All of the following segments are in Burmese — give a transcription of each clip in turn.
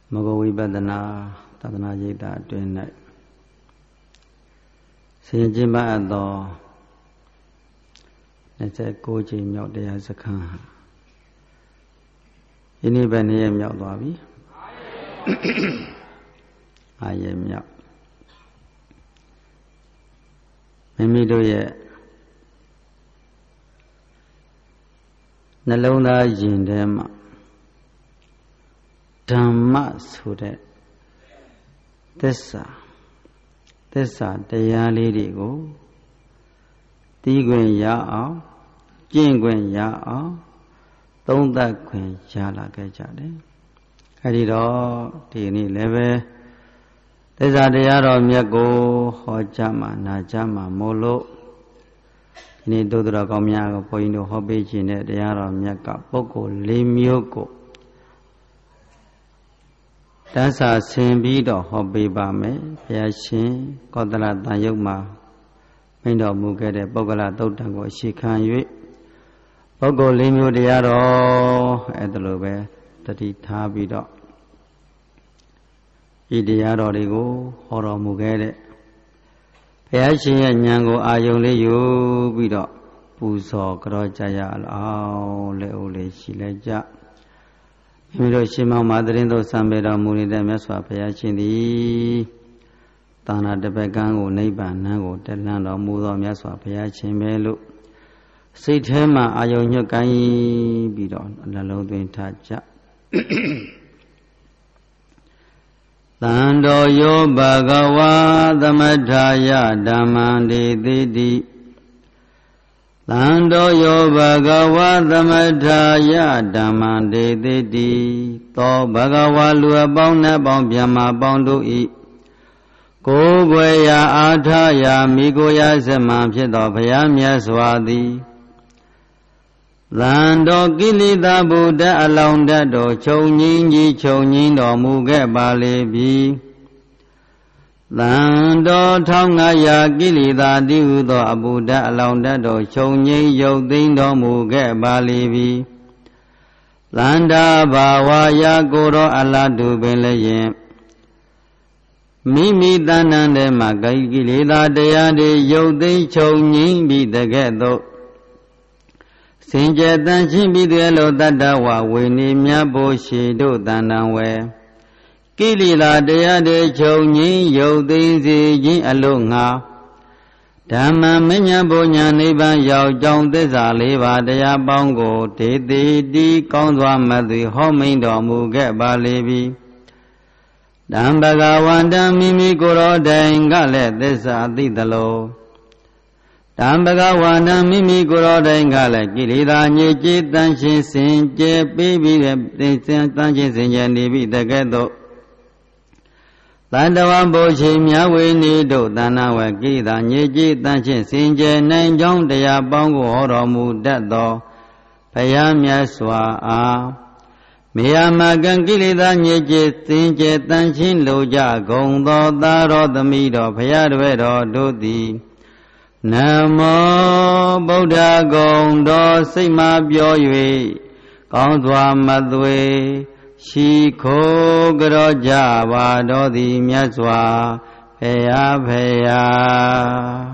Mogo Vipatana Tatana Jita Twin Night Sinjima Ado Let's say Koji Myok de Azaka Inibani Myok Wabi I am Myok Mimido ye Nalona Jindema Dhamma Sude Tessa Dayali Digo Tiguen Ya Jinguen Ya Tonda Queen Jala Gajade Hadido Tini Leve Tessa Dayaro Miago Hojama Najama Molo Ni Dodra Gomyago Poino Hobby Jine Dayaro Miaka Poco Limyoko Tasa Simbido Hobby Bame, Yashin, Kodala Dayuma, Mindo Mugade, Bogala Dotango, Shikan Yu, Bogo Limu Diaro, Edlobe, Tati Tabido, Idiaro Ligo, Horo Mugade, Yashin and Yango Ayoli Yu Bido, Puso, Grojaya, Ao, Leole, Shileja. Hiroshima Madrindo Sambeda Munida Meswa Payachindi Tana de Begango Neighbor Nango Delando Mudo Meswa Payachimelu Sitema Ayo Kai Bidon Lalo Twin Taja Tando Yo Bhagawa Dhamadhaya Dhammandi Didi Lando yo Bhagawa Dhamadhaya Dhammandi Didi To Bhagawa Lua Bong Na Bong Pyama Bong Du I Ko Bwaya Athaya Mikoya Zaman Phit Do Bhaya Myat Swa Thi Lando Kilita Buddha Along Dat Do Chung Nying Ji Chung Nying Do Mu Ke Pa Le Bi Lando Tongaya Kilita Diu Do Abuddha Along Dat Do Chung Nying Yau Ting Do Mu Ke Pa Le Bi Landa Bhawaya Koro Aladu Bin Le Yin Mimi Tanande Magai Kilita Daya De Yau Ting Chung Nying Bi Teket Do Sinje Tan Shin Bi Teket Lo Tatta Wa Wini Myat Bo Shi Do Tantan We Kilila Daya De Chung Nying Yau Ting Si Yin Alunga Dhamma Minya Bonya Nibbana Yao Chong Thissa Leba Daya Bongo Titi Di Kong Swa Mati Ho Min Do Mu Ke Pa Le Bi Dham Bhagavanta Mimi Koro Dainga Le Thissa Thi Thalo Dham Bhagavanta Mimi Koro Dainga Le Kilita Nyi Chi Tan Shin Sin Je Pi Bi Tan Shin Sin Je Ni Bi Teket Do Tandawa Boshi Myawe Ni Do Tana Wa Kilita Nyi Chi Tan Shin Sin Je Nain Chong Daya Bongo Horo Mu Dat Do Phaya Myat Swa A Miyamakan Kilita Nyi Chi Sin Je Tan Shin Lo Ja Gong Do Ta Ro Thami Do Phaya Twe Do Do Thi Namo Buddha Gong Do Siat Ma Pyo Yue Kong Swa Mat Thwe Shi Kho Karo Ja Pa Do Thi Myat Swa Phaya Phaya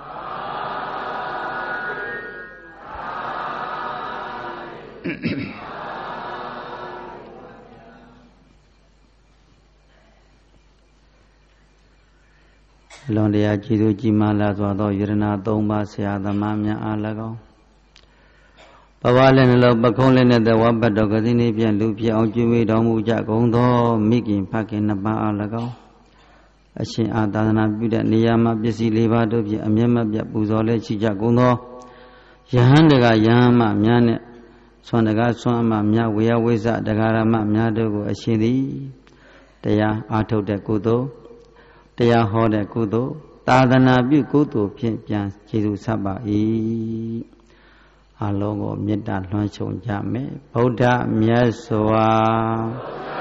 Londia Jidu Jimala Swado Yirana Tomba Sia Dhamma Alagao Pawalen Lo Bakholene the Wabato Gazini Pian Lupia Ojumi Domu Jagondo Mikin Pakin Napa Alagao Ashin Adana Buddha Niyama Bisi Leva Dobi Amyama Buzole Chijagundo Yahandega Yama Myane Swandaga Swama Mya Wea Weza Dagarama Myadogo Ashindi Daya Ato de Kudo Daya Ho de Kudo Tadana Bu Kudo Pian Chidu Saba E Alogo Mita Lonchon Jame Buddha Myat Swa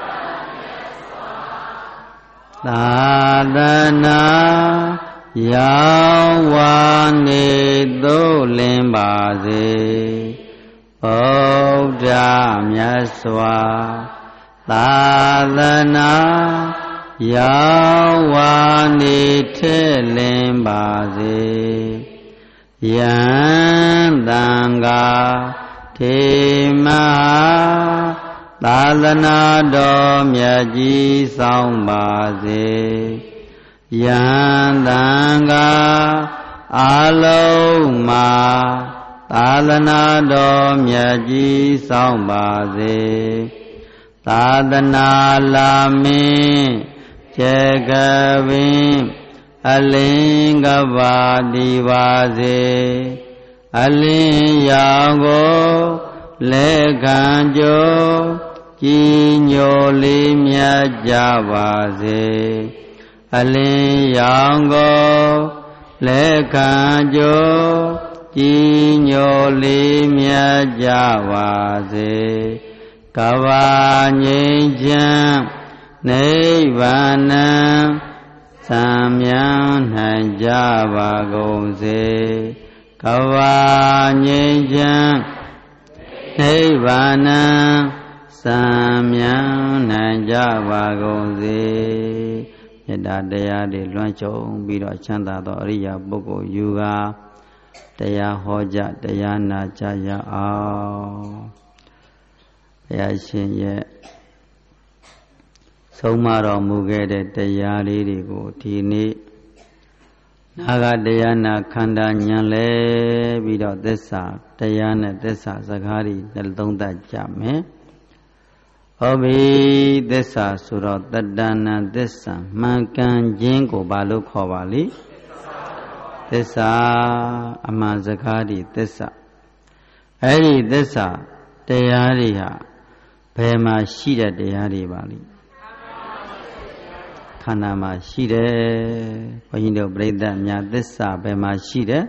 Tadana Yawani Do Limbaze Buddha Myat Swa သာသနာရောက်ဝါနေထဲလင်းပါစေယံတန်ဃာထေမသာသနာတော်မြတ်ကြီးဆောင်ပါစေယံတန်ဃာအလုံးမှာသာသနာတော်မြတ်ကြီးဆောင်ပါစေသာသနာလာမင်းကျေကပင်အလင်းကပါဒီပါစေအလင်းရောင်ကိုလက်ခံကြိုးကြည်ညိုလေးမြတ်ကြပါစေအလင်းရောင်ကိုလက်ခံကြိုးကြည်ညိုလေးမြတ်ကြပါစေကဘာငြိမ်းချမ်းနိဗ္ဗာန်သံမြန်းနိုင်ကြပါကုန်စေကဘာငြိမ်းချမ်းနိဗ္ဗာန်သံမြန်းနိုင်ကြပါကုန်စေမေတ္တာတရားတွေလွှမ်းခြုံပြီးတော့ချမ်းသာသောအရိယာပုဂ္ဂိုလ်ယူကားတရားဟောကြတရားနာကြရအောင်ဘုရားရှင်ရဲ့ဆုံးမတော်မူခဲ့တဲ့တရားလေးတွေကိုဒီနေ့နာဂတရားနာခန္ဓာဉာဏ်လဲပြီးတော့သစ္စာတရားနဲ့သစ္စာစကားတွေသုံးသပ်ကြမယ်ဟုတ်ပြီသစ္စာဆိုတော့တတ္တနာသစ္စာမှန်ကန်ခြင်းကိုဘာလို့ခေါ်ပါလိသစ္စာအမှန်စကားတွေသစ္စာအဲ့ဒီသစ္စာတရားတွေဟာဘယ်မှာရှိတဲ့တရားတွေပါလိခန္ဓာမှာရှိတယ်ဘုန်းကြီးတို့ပြိဿများသစ္စာဘယ်မှာရှိတယ်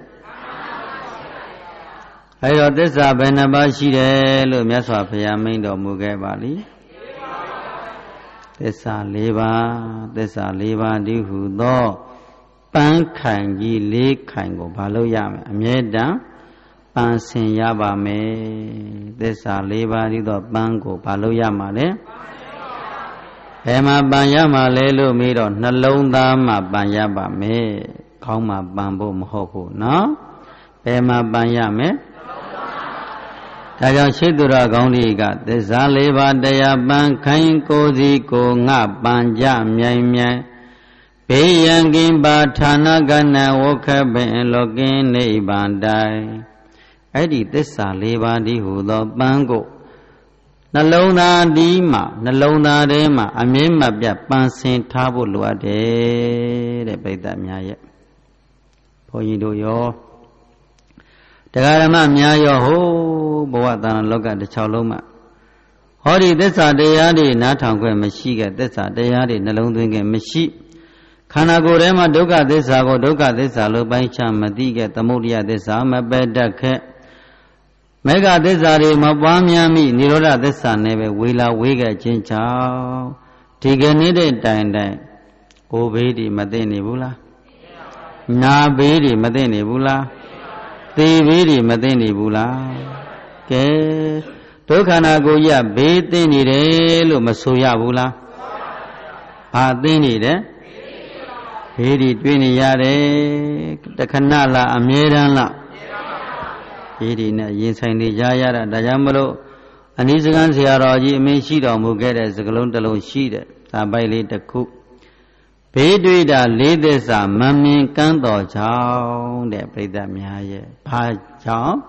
အဲ့တော့သစ္စာဘယ်နှပါးရှိတယ်လို့မြတ်စွာဘုရားမိန့်တော်မူခဲ့ပါလိသစ္စာ၄ပါးသစ္စာ၄ပါးဒီဟုသောပန်းခိုင်ကြီး၄ခိုင်ကိုဘာလို့ရမလဲအမြဲတမ်းပန်းဆင်ရပါမယ်သစ္စာ၄ပါးဒီသောပန်းကိုဘာလို့ရမှာလဲဘယ်မှာပန်ရမှာလဲလို့မေးတော့နှလုံးသားမှာပန်ရပါမယ်ခေါင်းမှာပန်ဖို့မဟုတ်ဘူးနော်ဘယ်မှာပန်ရမယ်ဒါကြောင့်ရှိသူတော်ကောင်းတွေကသစ္စာ၄ပါးတရားပန်ခိုင်းကိုစီကိုငါပန်ကြမြိုင်မြိုင်ဘေးရန်ကင်းပါဌာနကနဝခပင်လောကင်းနိဗ္ဗာန်တိုင်အဲ့ဒီသစ္စာ၄ပါးဒီဟူသောပန်ကိုနှလုံးသားဒီမှာနှလုံးသားထဲမှာအမြဲမပြတ်ပန်းစင်ထားဖို့လိုအပ်တယ်တဲ့ပိဋကများရဲ့ဘုန်းကြီးတို့ရောတရားဓမ္မများရောဟိုဘဝတဏ္ဍလောကတစ်ချောင်းလုံးမှာဟောဒီသစ္စာတရားတွေနားထောင်ခွင့်မရှိခဲ့သစ္စာတရားတွေနှလုံးသွင်းခဲ့မရှိခန္ဓာကိုယ်ထဲမှာဒုက္ခသစ္စာကိုဒုက္ခသစ္စာလို့ပိုင်းခြားမသိခဲ့သမုဒယသစ္စာမပယ်တတ်ခဲ့မေဃသစ္စာတွေမပွားများမိនិရောဓသစ္စာနဲ့ပဲဝေလာဝေးခဲ့ခြင်းကြောင့်ဒီကနေ့တဲ့တိုင်တိုင်ကိုယ်ဘေးတွေမသိနေဘူးလားနာဘေးတွေမသိနေဘူးလားသေဘေးတွေမသိနေဘူးလားကဲဒုက္ခနာကိုရဘေးသိနေတယ်လို့မဆိုရဘူးလားဘာသိနေတယ်ဘေးတွေတွေ့နေရတယ်တခဏလားအမြဲတမ်းလားဘေးတွေနဲ့ရင်ဆိုင်နေကြရတာဒါကြောင့်မလို့အနိစ္စကံဆရာတော်ကြီးအမင်းရှိတော်မူခဲ့တဲ့စကလုံးတစ်လုံးရှိတဲ့သာပိုက်လေးတစ်ခုဘေးတွေ့တာလေးသစ္စာမမြင်ကန်းတော်ကြောင့်တဲ့ပြိဿများရဲ့ဘာကြောင့်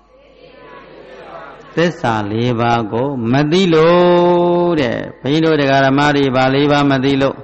သစ္စာ၄ပါးကိုမသိလို့တဲ့ဘုန်းကြီးတို့တရားဓမ္မတွေဘာ၄ပါးမသိလို့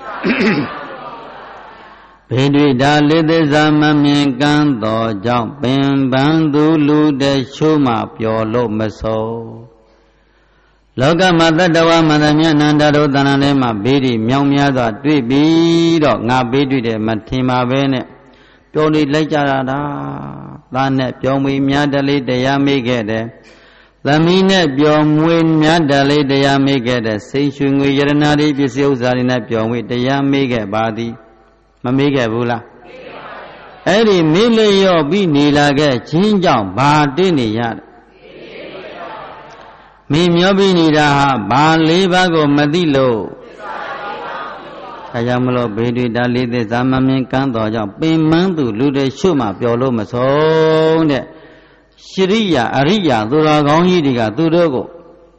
ဘေးတွေ့တာလေးသစ္စာမမြင်ကန်းတော်ကြောင့်ပင်ပန်းသူလူတဲ့ချိုးမှပျော်လို့မဆုံးလောကမှာတတ္တဝါမန္တမြနန္ဒတို့တဏ္ဍာထဲမှာဘေးတွေမြောင်များစွာတွေ့ပြီးတော့ငါဘေးတွေ့တယ်မထင်ပါပဲနဲ့ပျော်နေလိုက်ကြတာသားနဲ့ပျော်မွေများတလေးတရားမေ့ခဲ့တယ်သမီးနဲ့ပျော်မွေများတလေးတရားမေ့ခဲ့တယ်စိတ်ရွှင်ငွေယရနာတွေပစ္စည်းဥစ္စာတွေနဲ့ပျော်မွေတရားမေ့ခဲ့ပါသည်မမေ့ခဲ့ဘူးလားအဲ့ဒီမေ့လျော့ပြီးနေလာခဲ့ခြင်းကြောင့်ဘာတွေ့နေရတယ်မိမျောပြီးနေတာဟာဘာလေးပါးကိုမသိလို့ဒါကြောင့်မလို့ဘေးတွေ့တာလေးသစ္စာမမြင်ကမ်းတော်ကြောင့်ပင်မန်းသူလူတွေရှုမှပြောလို့မဆုံးတဲ့ရှရိယအရိယသူတော်ကောင်းကြီးတွေကသူတို့ကို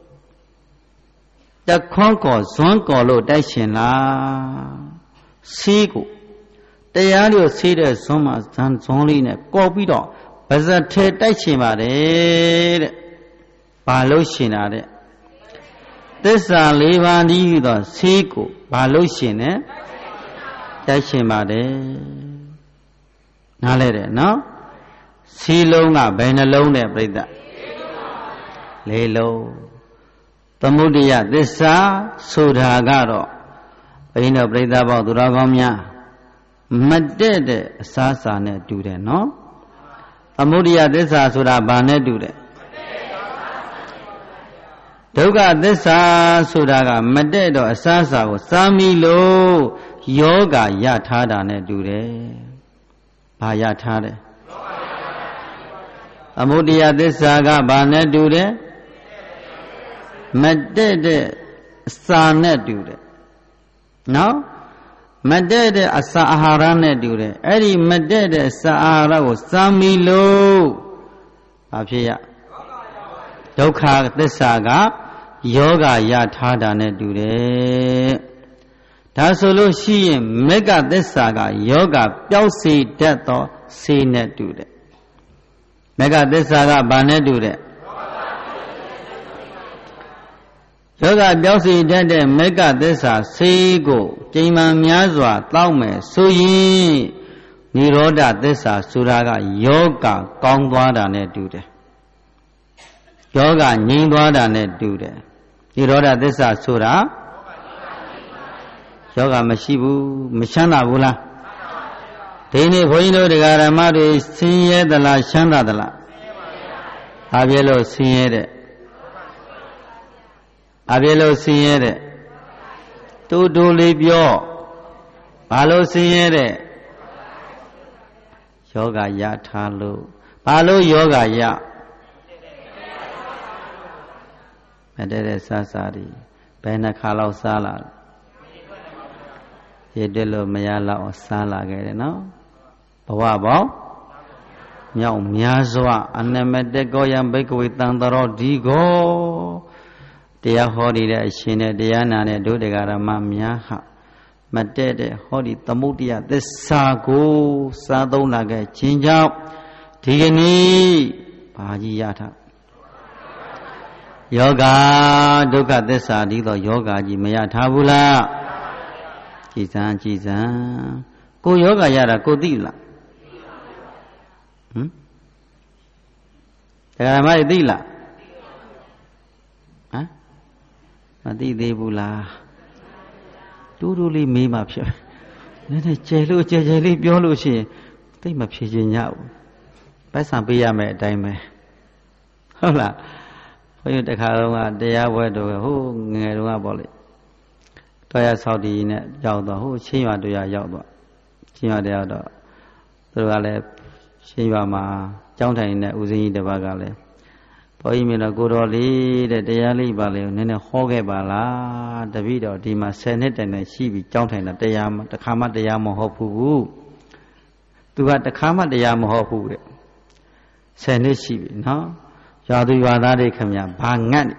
တခွန်းကောဇွန်းကောလို့တိုက်ရှင်လားစီးကိုတရားလို့စီးတဲ့ဇွန်းမှာဇွန်းလေးနဲ့ကော်ပြီးတော့ပါဇက်ထဲတိုက်ရှင်ပါတယ်တဲ့ဘာလို့ရှင်တာတဲ့သစ္စာလေးပါးဒီတော့စီးကိုဘာလို့ရှင်လဲတိုက်ရှင်ပါတယ်နားလဲတယ်နော်စီးလုံးကဘယ်နှလုံးနဲ့ပြိဿလေးလုံးသမုဒိယသစ္စာဆိုတာကတော့ဘိန်းတော်ပြိဿပေါင်းသူတော်ကောင်းများမတက်တဲ့အစားအစာနဲ့တူတယ်နော်သမုဒိယသစ္စာဆိုတာဘာနဲ့တူတယ်ဒုက္ခသစ္စာဆိုတာကမတက်တော့အစားအစာကိုစားမိလို့ယောဂရထားတာနဲ့တူတယ်ဘာရထားတယ်သမုဒိယသစ္စာကဘာနဲ့တူတယ်မတက်တဲ့အစာနဲ့တူတယ်နော်မတက်တဲ့အစာအာဟာရနဲ့တူတယ်အဲ့ဒီမတက်တဲ့အစာအာဟာရကိုစားမိလို့ဘာဖြစ်ရဒုက္ခသစ္စာကယောဂရထားတာနဲ့တူတယ်ဒါဆိုလို့ရှိရင်မေဃသစ္စာကယောဂပျောက်စေတတ်သောစေနဲ့တူတယ်မေဃသစ္စာကဘာနဲ့တူတယ်ယောဂပျောက်စေတတ်တဲ့မေဃသစ္စာစေကိုကျိန်မှန်များစွာတောက်မယ်ဆိုရင်និရောဓသစ္စာဆိုတာကယောဂကောင်းသွားတာနဲ့တူတယ်ယောဂငြိမ်းသွားတာနဲ့တူတယ်និရောဓသစ္စာဆိုတာယောဂမရှိဘူးမချမ်းသာဘူးလားဒီနေ့ဘုန်းကြီးတို့တရားဓမ္မတွေဆင်းရဲသလားချမ်းသာသလားဘာဖြစ်လို့ဆင်းရဲတဲ့အပြည့်လို့ဆင်းရဲတဲ့တူတူလေးပြောဘာလို့ဆင်းရဲတဲ့ယောဂရထားလို့ဘာလို့ယောဂရမတည့်တဲ့စားစားတွေဘယ်နှခါလောက်စားလာရည်တက်လို့မရတော့စားလာခဲ့တယ်နော်ဘဝပေါင်းမြောက်များစွာအနမတကောယံဘိကဝေတံတရောဒီကိုတရားဟောတဲ့အရှင်နဲ့တရားနာတဲ့ဒုဒကာရမများဟာမတည့်တဲ့ဟောဒီသမုဒ္ဒယသစ္စာကိုစားသုံးလာခဲ့ခြင်းကြောင့်ဒီကနေ့ဘာကြီးရထယောဂဒုက္ခသစ္စာဒီတော့ယောဂကြီးမရထားဘူးလားကြည်စမ်းကိုယောဂရတာကိုသိလားတရားဓမ္မတွေသိလားမသိသေးဘူးလားတူတူလေးမေးမှဖြစ်နည်းနည်းကျယ်လို့ကျယ်လေးပြောလို့ရှိရင်သိမဖြေခြင်းညဘူးပိုက်ဆံပေးရမယ်အတိုင်းပဲဟုတ်လားဘုန်းကြီးတခါတော့ကတရားပွဲတော့ဟိုငယ်တော့ကပေါ့လေတော်ရဆောက်တီနဲ့ရောက်တော့ဟိုချင်းရွာတရားရောက်တော့ချင်းရွာတရားတော့သူတို့ကလည်းချင်းရွာမှာကျောင်းထိုင်နေတဲ့ဦးစင်းကြီးတစ်ပါးကလည်းဘုန်းကြီးမြင်တော့ကိုတော်လေးတဲ့တရားလေးပါလေနည်းနည်းဟောခဲ့ပါလားတပည့်တော်ဒီမှာ10နှစ်တိုင်တိုင်ရှိပြီကျောင်းထိုင်တာတရားတခါမှတရားမဟုတ်ဘူးသူကတခါမှတရားမဟုတ်ဘူးတဲ့10နှစ်ရှိပြီနော်ရွာသူရွာသားတွေခင်ဗျဘာငတ်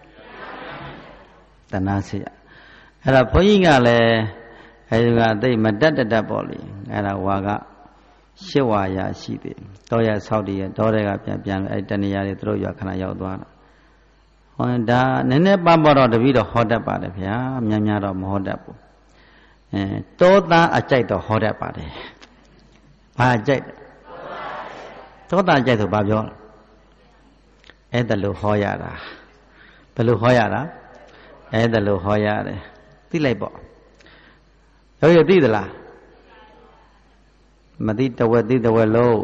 တဏှာစေအဲ့ဒါဘုန်းကြီးကလည်းအဲဒီကသိမတတ်ပေါ့လေအဲ့ဒါဝါကရှစ်ဝါရရှိသေးတော်ရဆောက်တည်းရတော်တွေကပြန်အဲ့တဏှာတွေသူတို့ရွာခဏရောက်သွားတာဟောဒါနည်းနည်းပတ်တော့တပည့်တော်ဟောတတ်ပါတယ်ဗျာများတော့မဟောတတ်ဘူးတောသားအကြိုက်တော့ဟောတတ်ပါတယ်ဘာအကြိုက်တောသားအကြိုက်ဆိုဘာပြောလဲအဲ့ဒါလို့ဟောရတာဘယ်လိုဟောရတာအဲ့ဒါလို့ဟောရတယ်သိလိုက်ပေါ့ရောရသိသလားမသိတဝက်သိတဝက်လို့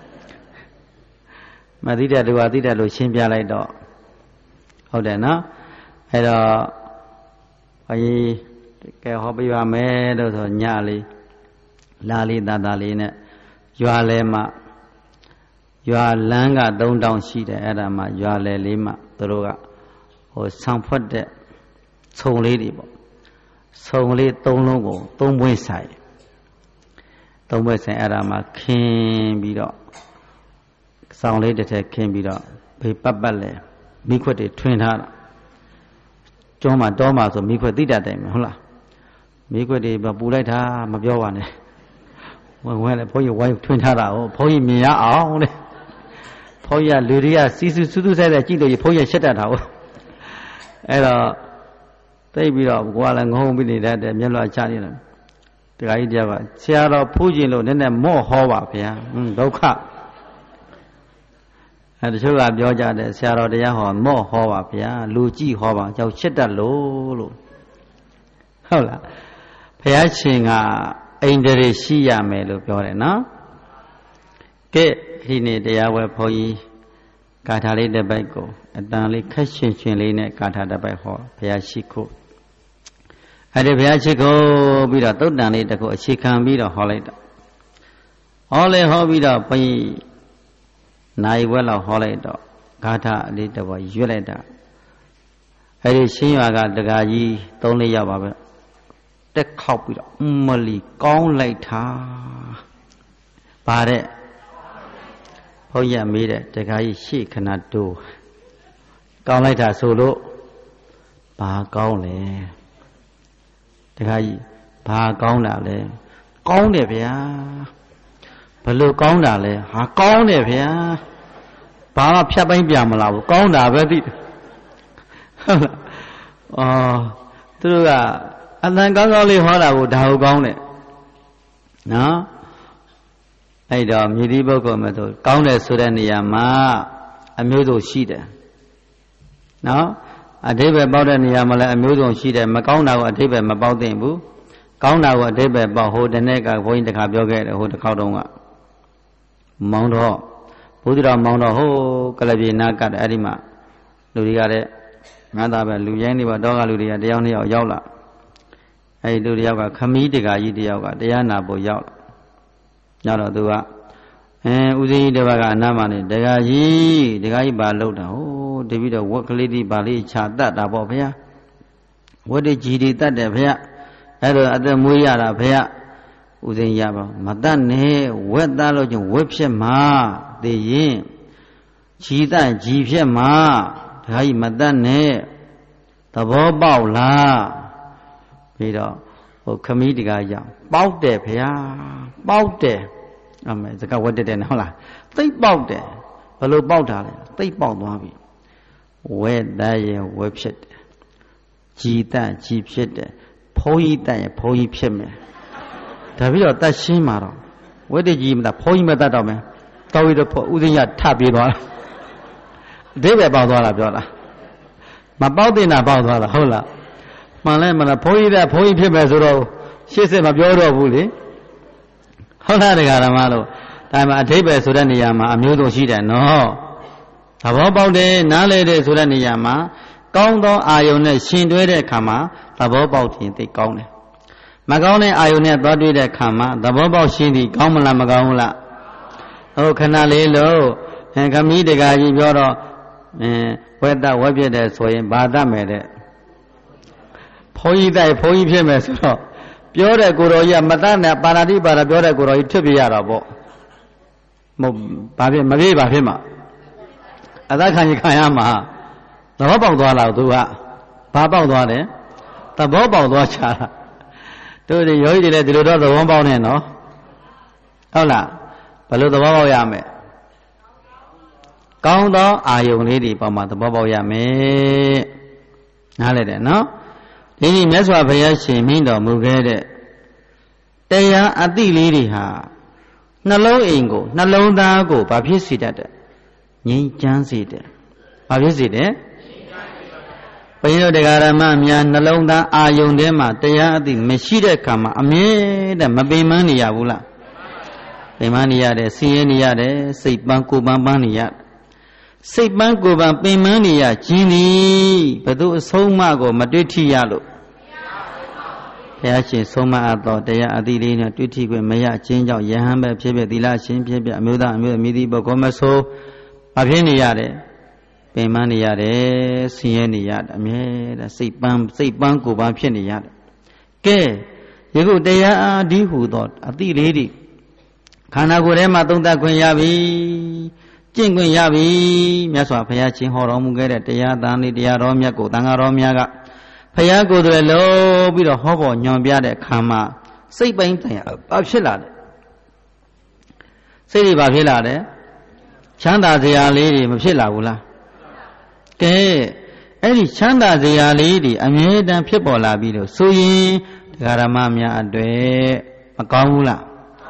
မသိတဲ့လူဟာသိတဲ့လူရှင်းပြလိုက်တော့ဟုတ်တယ်နော်အဲ့တော့ဘုရားကဲဟောပြပါမယ်လို့ဆိုညလေးလာလေးတာလေးနဲ့ရွာလဲမှရွာလမ်းက3000ရှိတယ်အဲ့ဒါမှရွာလဲလေးမှသူတို့ကဆောင်ဖွက်တဲ့ခြုံလေးတွေပေါ့ခြုံလေး၃လုံးကို၃ပွင့်ဆိုင်၃ပွင့်ဆိုင်အဲ့ဒါမှခင်းပြီးတော့ဆောင်လေးတစ်ထည့်ခင်းပြီးတော့ဘေးပတ်ပတ်လဲမိခွက်တွေထွင်ထားတာကျောင်းမှာတောမှာဆိုမိခွက်သိတတ်တယ်မဟုတ်လားမိခွက်တွေပူလိုက်တာမပြောပါနဲ့ဝဲလေဘုန်းကြီးဝိုင်းထွင်ထားတာဟောဘုန်းကြီးမြင်ရအောင်တဲ့ဘုန်းကြီးကလူတွေကစီစူစူးဆိုင်တဲ့ကြည့်လို့ဘုန်းကြီးရှက်တတ်တာဟောအဲ့တော့သိပြီးတော့ကိုကလည်းငုံပြီးနေတတ်တယ်မျက်လွှာချနေတယ်တခါကြီးတယောက်ကဆရာတော်ဖူးကျင်လို့နည်းနည်းမော့ဟောပါဗျာဒုက္ခတချို့ကပြောကြတယ်ဆရာတော်တရားဟောမော့ဟောပါဗျာလူကြည့်ဟောပါကြောက်ရှက်တတ်လို့ဟုတ်လားဘုရားရှင်ကအိန္ဒြေရှိရမယ်လို့ပြောတယ်နော်ကဲဒီနေ့တရားဝဲဘုန်းကြီးကာထာလေးတစ်ပိုက်ကိုအတန်လေးခက်ရှင်ရှင်လေးနဲ့ကာထာတစ်ပိုက်ဟောဘုရားရှိခိုးအဲ့ဒီဘုရားရှိခိုးပြီးတော့သုတ်တန်လေးတစ်ခုအခြေခံပြီးတော့ဟောလိုက်တာဟောလေဟောပြီးတော့ဘုန်းကြီးနိုင်ဝဲလောက်ဟောလိုက်တော့ဂါထာလေးတစ်ပွားရွတ်လိုက်တာအဲ့ဒီရှင်းရွာကတကာကြီး3-4ယောက်ပါပဲတက်ခောက်ပြီးတော့မလီကောင်းလိုက်တာပါတဲ့ဘုန်းကြီးမေးတဲ့တကာကြီးရှေ့ခဏတိုးကောင်းလိုက်တာဆိုလို့ဘာကောင်းလဲတကာကြီးဘာကောင်းတာလဲကောင်းတယ်ဗျာဘလို့ကောင်းတာလဲဟာကောင်းတယ်ဗျာဘာမှဖြတ်ပိုင်းပြမလာဘူးကောင်းတာပဲသိတယ်ဟုတ်လားသူတို့ကအတန်ကောင်းကောင်းလေးဟောတာကိုဒါဟုတ်ကောင်းတယ်နော်အဲ့တော့မြေဒီပုဂ္ဂိုလ်မဲ့ဆိုကောင်းတယ်ဆိုတဲ့နေရာမှာအမျိုးစုံရှိတယ်နော်အဓိပ္ပာယ်ပေါက်တဲ့နေရာမှာလည်းအမျိုးစုံရှိတယ်မကောင်းတာကိုအဓိပ္ပာယ်မပေါက်သင့်ဘူးကောင်းတာကိုအဓိပ္ပာယ်ပေါက်ဟိုတနေ့ကဘုန်းကြီးတစ်ခါပြောခဲ့တယ်ဟိုတစ်ခေါက်တုန်းကမောင်းတော့ဘုရားတော်မောင်းတော့ဟိုကလပြေနာကတ်အဲ့ဒီမှာလူတွေကလည်းငါသားပဲလူရိုင်းနေပါတော့ကလူတွေကတယောက်နှစ်ယောက်ရောက်လာအဲ့ဒီလူတယောက်ကခမီးတကာကြီးတယောက်ကတရားနာဖို့ရောက်လာတော့သူကဦးဇင်းကြီးတစ်ပါးကအနားမှာနေတကာကြီးဘာလုပ်တာဟိုတပည့်တော်ဝက်ကလေးဒီဘာလေးခြာတတ်တာပေါ့ဗျာဝက်တကြီးတွေတတ်တယ်ဗျာအဲ့တော့အသက်မွေးရတာဗျာဥစဉ်ရပါမတတ်နဲ့ဝက်သားလို့ချင်းဝက်ဖြစ်မှာသိရင်ကြီးတတ်ကြီးဖြစ်မှာဒါကြီးမတတ်နဲ့သဘောပေါက်လားပြီးတော့ဟိုခမီးတကားရပေါက်တယ်ဗျာပေါက်တယ်အမေစကားဝက်တက်တယ်နော်ဟုတ်လားသိပေါက်တယ်ဘယ်လိုပေါက်တာလဲသိပေါက်သွားပြီဝက်သားရဲ့ဝက်ဖြစ်တယ်ကြီးတတ်ကြီးဖြစ်တယ်ဘုန်းကြီးတတ်ရဲ့ဘုန်းကြီးဖြစ်မယ်ဒါပြီးတော့တတ်ရှင်းမှာတော့ဝက်တကြီးမတတ်ဘုန်းကြီးမတတ်တော့မယ်တော်ပြီးတော့ဥသိရထပြေးသွားတာအဓိပ္ပာယ်ပေါက်သွားတာပြောတာမပေါက်တင်တာပေါက်သွားတာဟုတ်လားမှန်လဲမလားဘုန်းကြီးတဲ့ဘုန်းကြီးဖြစ်မယ်ဆိုတော့ရှေ့ဆက်မပြောတော့ဘူးလေဟုတ်လားတရားဓမ္မလို့ဒါမှအဓိပ္ပာယ်ဆိုတဲ့နေရာမှာအမျိုးစုံရှိတယ်နော်သဘောပေါက်တယ်နားလေတယ်ဆိုတဲ့နေရာမှာကောင်းသောအာယုန်နဲ့ရှင်တွဲတဲ့အခါမှာသဘောပေါက်ခြင်းသိကောင်းတယ်မကောင်းတဲ့အာယုန်နဲ့သွားတွေ့တဲ့အခါမှာသဘောပေါက်ခြင်းဒီကောင်းမလားမကောင်းဘူးလားဟုတ်ခဏလေးလို့ခမီးတကာကြီးပြောတော့ဝက်တဝက်ပြတဲ့ဆိုရင်ဘာတတ်မယ်တဲ့ဘုန်းကြီးတိုက်ဘုန်းကြီးဖြစ်မယ်ဆိုတော့ပြောတဲ့ကိုတော်ကြီးကမတတ်နဲ့ပါဏာတိပါဒပြောတဲ့ကိုတော်ကြီးထွက်ပြရတော့ပေါ့မဟုတ်ဘာဖြစ်မပြေးဘာဖြစ်မှာအသက်ခံရမှာသဘောပေါက်သွားလားသူကဘာပေါက်သွားတယ်သဘောပေါက်သွားချတာတို့ဒီယောဂီတွေလည်းဒီလိုတော့သဘောပေါက်နေနော်ဟုတ်လားဘယ်လိုသဘောပေါက်ရမလဲကောင်းသောအာယုန်လေးတွေပေါ်မှာသဘောပေါက်ရမယ်နားလည်တယ်နော်ဒီနေ့မြတ်စွာဘုရားရှင်မိန့်တော်မူခဲ့တဲ့တရားအတိလေးတွေဟာနှလုံးအိမ်ကိုနှလုံးသားကိုဘာဖြစ်စေတတ်တယ်ငြိမ်းချမ်းစေတယ်ဘာဖြစ်စေတယ်ဘုရားတို့တရားဓမ္မများနှလုံးသားအာယုန်ထဲမှာတရားအတိမရှိတဲ့အခါမှာအမြဲတမ်းမပင်ပန်းနေရဘူးလားပင်ပန်းနေရတယ်ဆင်းရဲနေရတယ်စိတ်ပန်းကိုယ်ပန်းပန်းနေရတယ်စိတ်ပန်းကိုယ်ပန်းပင်ပန်းနေရခြင်းသည်ဘယ်သူအဆုံးအမကိုမတွေ့ထိရလို့ဘုရားရှင်ဆုံးမအပ်သောတရားအတိလေးနဲ့တွေ့ထိခွင့်မရခြင်းကြောင့်ယဟန်ပဲဖြစ်ဖြစ်သီလရှင်ဖြစ်ဖြစ်အမျိုးသားအမျိုးသမီးပုဂ္ဂိုလ်မဆိုဘာဖြစ်နေရတယ်ပင်မနေရတယ်ဆင်းရဲနေရတယ်အမြဲတမ်းစိတ်ပန်းကိုယ်ပန်းဖြစ်နေရတယ်ကဲယခုတရားအားဒီဟုသောအတိလေးတွေခန္ဓာကိုယ်ထဲမှာသုံးသပ်ခွင့်ရပြီကျင့်ခွင့်ရပြီမြတ်စွာဘုရားရှင်ဟောတော်မူခဲ့တဲ့တရားသားလေးတရားတော်မြတ်ကိုသံဃာတော်များကဘုရားကိုယ်တော်လုံးပြီးတော့ဟောပေါ်ညွှန်ပြတဲ့အခါမှာစိတ်ပိုင်းဆိုင်ရာဘာဖြစ်လာလဲစိတ်တွေဘာဖြစ်လာလဲချမ်းသာစရာလေးတွေမဖြစ်လာဘူးလားကဲအဲ့ဒီချမ်းသာစရာလေးတွေအမြဲတမ်းဖြစ်ပေါ်လာပြီးတော့ဆိုရင်တရားဓမ္မများအတွေ့မကောင်းဘူးလား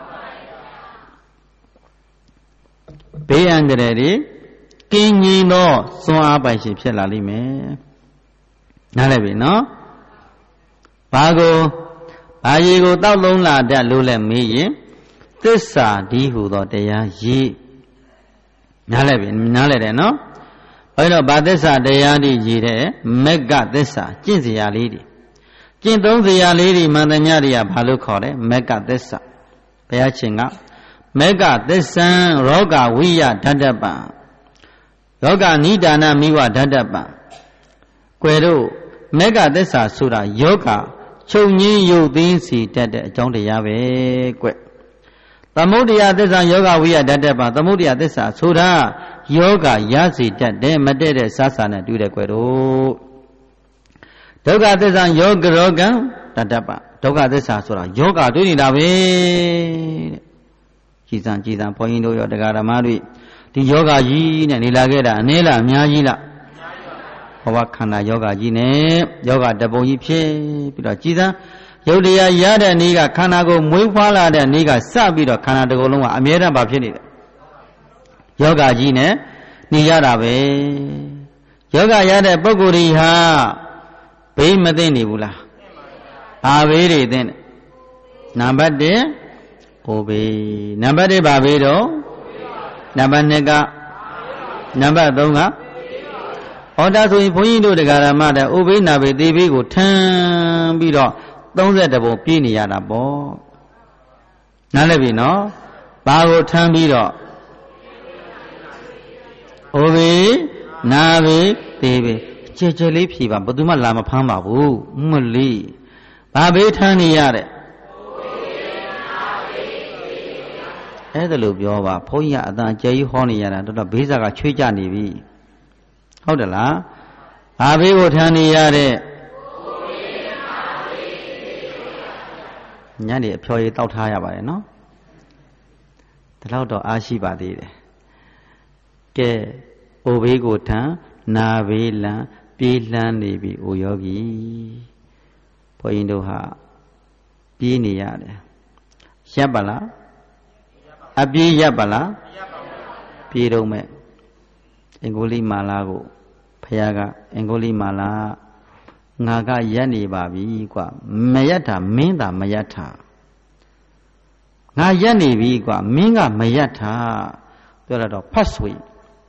ဘေးအန္တရာယ်တွေကင်းငြိမ်သောစွမ်းအားပိုင်ရှင်ဖြစ်လာလိမ့်မယ်နားလည်ပြီနော်ဘာရေကိုတောက်လုံးလာတတ်လို့လည်းမေးရင်သစ္စာဒီဟုသောတရားရည်နားလည်ပြီနားလည်တယ်နော်အဲ့တော့ဘာသစ္စာတရားတွေရည်တဲ့မက္ကသစ္စာကျင့်စရာလေးတွေကျင့်သုံးစရာလေးတွေမှန်သမျှတွေကဘာလို့ခေါ်လဲမက္ကသစ္စာဘုရားရှင်ကမက္ကသစ္ဆံရောဂဝိယဓတ္တပံယောဂနိဒါနမိဝဓတ္တပံကွယ်တို့မက္ကသစ္စာဆိုတာယောဂချုပ်ငင်းရုပ်သိမ်းစီတတ်တဲ့အကြောင်းတရားပဲကွသမုဒ္ဒရာသစ္စာယောဂဝိယဓတ္တပံသမုဒ္ဒရာသစ္စာဆိုတာယောဂရစီတတ်တယ်မတည့်တဲ့စားစာနဲ့တူတယ်ကွယ်တို့ဒုက္ခသစ္စာယောဂရောဂံဓတ္တပံဒုက္ခသစ္စာဆိုတာယောဂတွေ့နေတာပဲတဲ့ကြည်စံဘုန်းကြီးတို့ရောတရားဓမ္မတွေဒီယောဂကြီးနဲ့နေလာခဲ့တာအနည်းလားအများကြီးလားဘဝခန္ဓာယောဂကြီးနဲ့ယောဂတပုံကြီးဖြစ်ပြီးတော့ကြည်စံရုပ်တရားရတဲ့နေ့ကခန္ဓာကိုမွေးဖွားလာတဲ့နေ့ကစပြီးတော့ခန္ဓာတစ်ခုလုံးကအမြဲတမ်းပါဖြစ်နေတယ်ယောဂကြီးနဲ့နေရတာပဲယောဂရတဲ့ပုဂ္ဂိုလ်တွေဟာဘေးမသိနေဘူးလားဘာဘေးတွေသိနေနံပါတ်1အိုဘေးနံပါတ်2ဘာဘေးတော့နံပါတ်2ကနံပါတ်3ကဟောတာဆိုရင်ဘုန်းကြီးတို့တရားဓမ္မတဲ့အိုဘေးနာဘေးသေဘေးကိုထမ်းပြီးတော့30ပုံပြေးနေရတာပေါ့နားလည်ပြီနော်ဘာကိုထမ်းပြီးတော့အိုဘေးနာဘေးသေဘေးကြဲလေးဖြေပါဘယ်သူမှလာမဖမ်းပါဘူးမလေးဘာဘေးထမ်းနေရတဲ့အဲ့ဒါလို့ပြောပါဘုန်းကြီးကအတန်ကျဲကြီးဟောနေရတာတော်တော်ဘေးစားကချွေးကြနေပြီဟုတ်တယ်လားဘာဘေးကိုထမ်းနေရတဲ့ညနေအဖျော်ရည်တောက်ထားရပါတယ်နော်ဒါတော့အားရှိပါသေးတယ်ကဲအိုဘေးကိုထမ်းနာဘေးလံပြေးလှမ်းနေပြီအိုယောဂီဘုန်းကြီးတို့ဟာပြေးနေရတယ်ရပ်ပါလားအပြေးရပ်ပါလားပြေးတော့မဲ့အင်္ဂုလိမာလာကိုဖခင်ကအင်္ဂုလိမာလာငါကရက်နေပါပြီကွာမရက်တာမင်းသာမရက်တာငါရက်နေပြီကွာမင်းကမရက်တာပြောတော့ဖတ်ဆွေ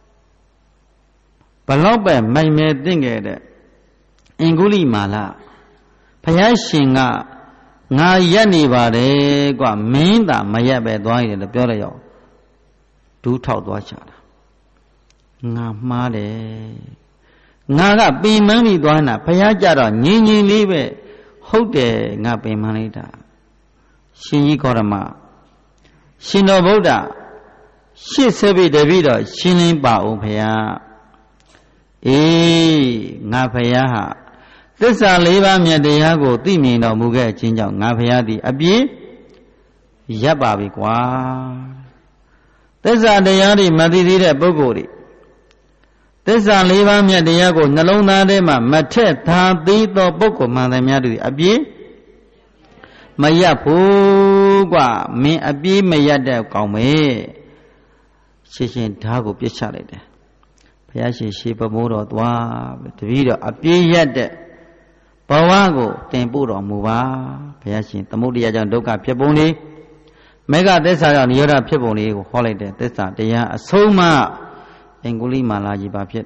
ဘလောက်ပဲမိုင်မဲသိငယ်တဲ့အင်္ဂုလိမာလာဘုရားရှင်ကငါရက်နေပါတယ်ကွာမင်းသာမရက်ပဲသွားရတယ်လို့ပြောရရောဒူးထောက်သွားချတာငါမှားတယ်ငါကပင်မန်းပြီးသွားတာဘုရားကြတော့ငင်းလေးပဲဟုတ်တယ်ငါပင်မန်းလိုက်တာရှင်ကြီးကောရမရှင်တော်ဗုဒ္ဓရှစ်ဆက်ပြီးတပည့်တော်ရှင်းလင်းပါအောင်ဘုရားအေးငါဘုရားဟာသစ္စာ၄ပါးမြတ်တရားကိုသိမြင်တော်မူခဲ့ခြင်းကြောင့်ငါဘုရားသည်အပြည့်ရပ်ပါပြီကွာသစ္စာတရားတွေမသိသေးတဲ့ပုဂ္ဂိုလ်တွေသစ္စာ၄ပါးမြတ်တရားကိုနှလုံးသားထဲမှာမထက်သားသေးသောပုဂ္ဂိုလ်မှန်သမျှတို့အပြည့်မရပ်ဘူးကွာမင်းအပြည့်မရပ်တဲ့ကောင်းမေရှင်ဓာတ်ကိုပြစ်ချလိုက်တယ်ဘုရားရှင်ရှေးပမိုးတော်သွားတပည့်တော်အပြည့်ရပ်တဲ့ဘဝကိုတင်ပို့တော်မူပါဘုရားရှင်သမုဒ္ဒရာကြောင့်ဒုက္ခဖြစ်ပုံလေးမေဃသစ္စာကြောင့်နိရောဓဖြစ်ပုံလေးကိုဟောလိုက်တဲ့သစ္စာတရားအဆုံးမအင်္ဂုလိမာလာကြီးပါဖြစ်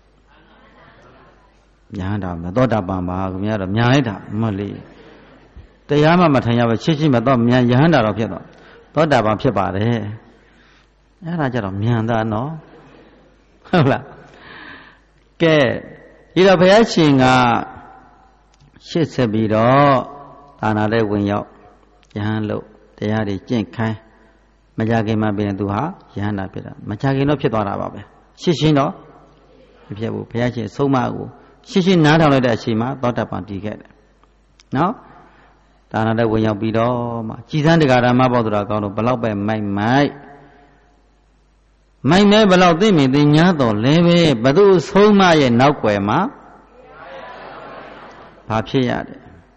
ညာတာမသောတာပန်ပါခင်ဗျားတော့ညာလိုက်တာမလေးတရားမှမထိုင်ရပဲချစ်ချင်းမတော့ညာယဟန္တာတော့ဖြစ်တော့သောတာပန်ဖြစ်ပါတယ်အဲ့ဒါကြတော့မြန်တာနော်ဟုတ်လားကဲဒီတော့ဘုရားရှင်ကရှစ်ဆက်ပြီးတော့သာနာတဲ့ဝင်ရောက်ယဟန်လို့တရားတွေကျင့်ခိုင်းမကြခင်မှာပြင်သူဟာယဟန္တာဖြစ်တာမကြခင်တော့ဖြစ်သွားတာပါပဲရှင်းရှင်းတော့မဖြစ်ဘူးဘုရားရှင်ဆုံးမကိုရှင်းရှင်းနားထောင်လိုက်တဲ့အချိန်မှာသောတာပန်တည်ခဲ့တယ်နော်သာနာတဲ့ဝင်ရောက်ပြီးတော့မှကြည်စမ်းတရားဓမ္မပေါ့ဆိုတာကောင်းတော့ဘလောက်ပဲမိုက်မဲဘလောက်သိမြင်သိညာတော့လဲပဲဘသူဆုံးမရဲ့နောက်ွယ်မှာဘာဖြစ်ရတယ်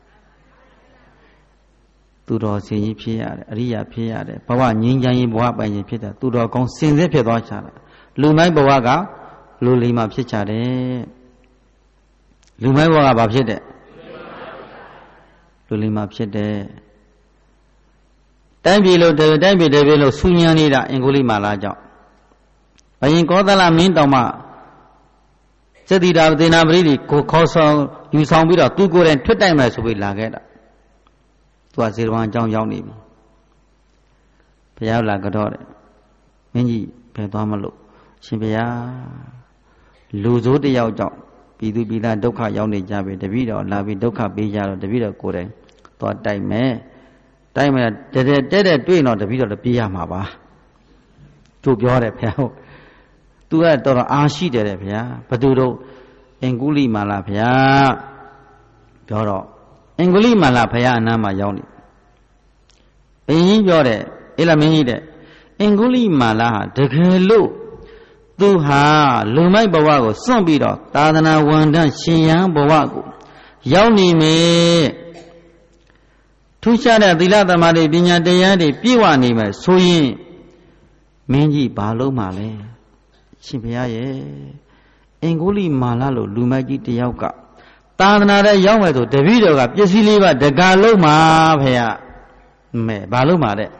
သူတော်စင်ကြီးဖြစ်ရတယ်အရိယာဖြစ်ရတယ်ဘဝငြိမ်းချမ်းရေးဘဝပိုင်ခြင်းဖြစ်တယ်သူတော်ကောင်းစင်စစ်ဖြစ်သွားကြတယ်လူမိုက်ဘဝကလူလိမ္မာဖြစ်ကြတယ်လူမိုက်ဘဝကဘာဖြစ်တယ်လူလိမ္မာဖြစ်တယ်တိုင်းပြည်လို့တိုင်းပြည်လို့ဆူညံနေတာအင်္ဂုလိမာလာကြောင့်ဘယင်ကောသလမင်းတောင်မှစတိတာသေနာပရိကိုခေါ်ဆောင်ယူဆောင်ပြီးတော့သူကိုယ်တိုင်ထွက်တိုက်မယ်ဆိုပြီးလာခဲ့တာသူကဇေရဝံအကြောင်းရောက်နေပြီဘုရားလာကြတော့တယ်မင်းကြီးဘယ်သွားမလို့ရှင်ဘုရားလူဆိုးတယောက်ကြောင့်ပြည်သူပြည်သားဒုက္ခရောက်နေကြပြီတပည့်တော်လာပြီးဒုက္ခပေးကြတော့တပည့်တော်ကိုယ်တိုင်သွားတိုက်မယ်တဲ့တွေ့တော့တပည့်တော်လည်းပြေးရမှာပါသူပြောတယ်ဘုရားသူကတော်တော်အားရှိတယ်တဲ့ဘုရားဘသူတို့အင်္ဂုလိမာလာဘုရားပြောတော့အင်္ဂုလိမာလာဘုရားအနားမှာရောက်နေဘယ်ကြီးပြောတယ်အေးလားမင်းကြီးတဲ့အင်္ဂုလိမာလာဟာတကယ်လို့သူဟာလူမိုက်ဘဝကိုစွန့်ပြီးတော့သာသနာဝန်ထမ်းရှင်ယံဘဝကိုရောက်နေမယ်ထူးခြားတဲ့သီလသမာဓိပညာတရားတွေပြည့်ဝနေမယ်ဆိုရင်မင်းကြီးဘာလို့မှလဲရှင်ဘုရားရဲ့အင်္ဂုလိမာလာလို့လူမိုက်ကြီးတယောက်ကသာသနာတဲ့ရောက်မယ်ဆိုတပည့်တော်ကပစ္စည်းလေးပါတကားလုံးမှာဘုရားမဲဘာလို့မှတဲ့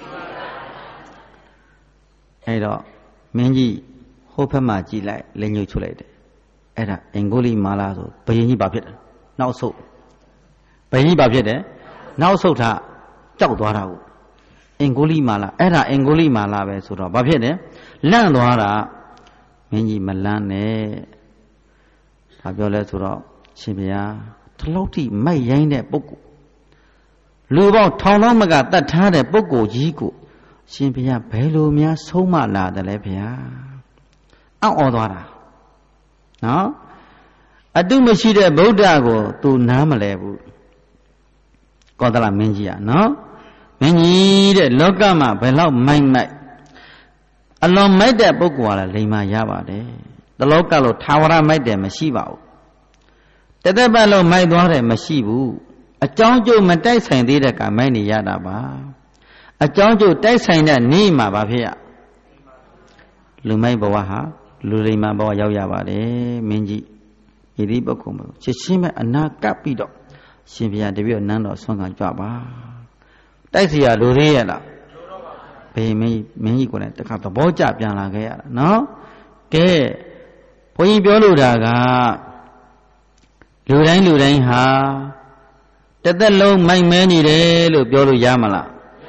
အဲ့တော့မင်းကြီးဟိုဘက်မှာကြည့်လိုက်လက်ညှိုးချလိုက်တယ်အဲ့ဒါအင်္ဂုလိမာလာဆိုဘယင်ကြီးဘာဖြစ်တယ်နောက်ဆုတ်ဘယင်ကြီးဘာဖြစ်တယ်နောက်ဆုတ်ထားကြောက်သွားတာကိုအင်္ဂုလိမာလာအဲ့ဒါအင်္ဂုလိမာလာပဲဆိုတော့ဘာဖြစ်တယ်လန့်သွားတာမင်းကြီးမလန့်နဲ့ဒါပြောလဲဆိုတော့ရှင်ဘုရားဒီလောက်ထိမိုက်ရိုင်းတဲ့ပုဂ္ဂိုလ်လူပေါင်းထောင်သောမကတတ်ထားတဲ့ပုဂ္ဂိုလ်ကြီးကိုရှင်ဘုရားဘယ်လိုများဆုံးမလာတယ်လဲဘုရားအောင့်ဩသွားတာနော်အတုမရှိတဲ့ဗုဒ္ဓကိုသူနားမလဲဘူးကောသလမင်းကြီးอ่ะနော်မင်းကြီးတဲ့လောကမှာဘယ်လောက်မိုက်အလွန်မိုက်တဲ့ပုဂ္ဂိုလ်ကလည်းလိမ္မာရပါတယ်တလောကလို့ထာဝရမိုက်တယ်မရှိပါဘူးတသက်ပတ်လုံးမိုက်သွားတယ်မရှိဘူးအကြောင်းကျိုးမတိုက်ဆိုင်သေးတဲ့ကမိုက်နေရတာပါအကြောင်းကျိုးတိုက်ဆိုင်တဲ့နေ့မှာဘာဖြစ်ရလူမိုက်ဘဝဟာလူလိမ္မာဘဝရောက်ရပါတယ်မင်းကြီးဤဒီပုဂ္ဂိုလ်မျိုးချက်ချင်းပဲအနာကပ်ပြီးတော့ရှင်ဘုရားတပည့်တော်နန်းတော်ဆွမ်းခံကြွပါတိုက်စီရလူသေးရလားဘေးမင်းကြီးကိုလည်းတခါသဘောကျပြန်လာခဲ့ရတာနော်ကဲဘုန်းကြီးပြောလို့တာကလူတိုင်းဟာတသက်လုံးမိုက်မဲနေတယ်လို့ပြောလို့ရမလား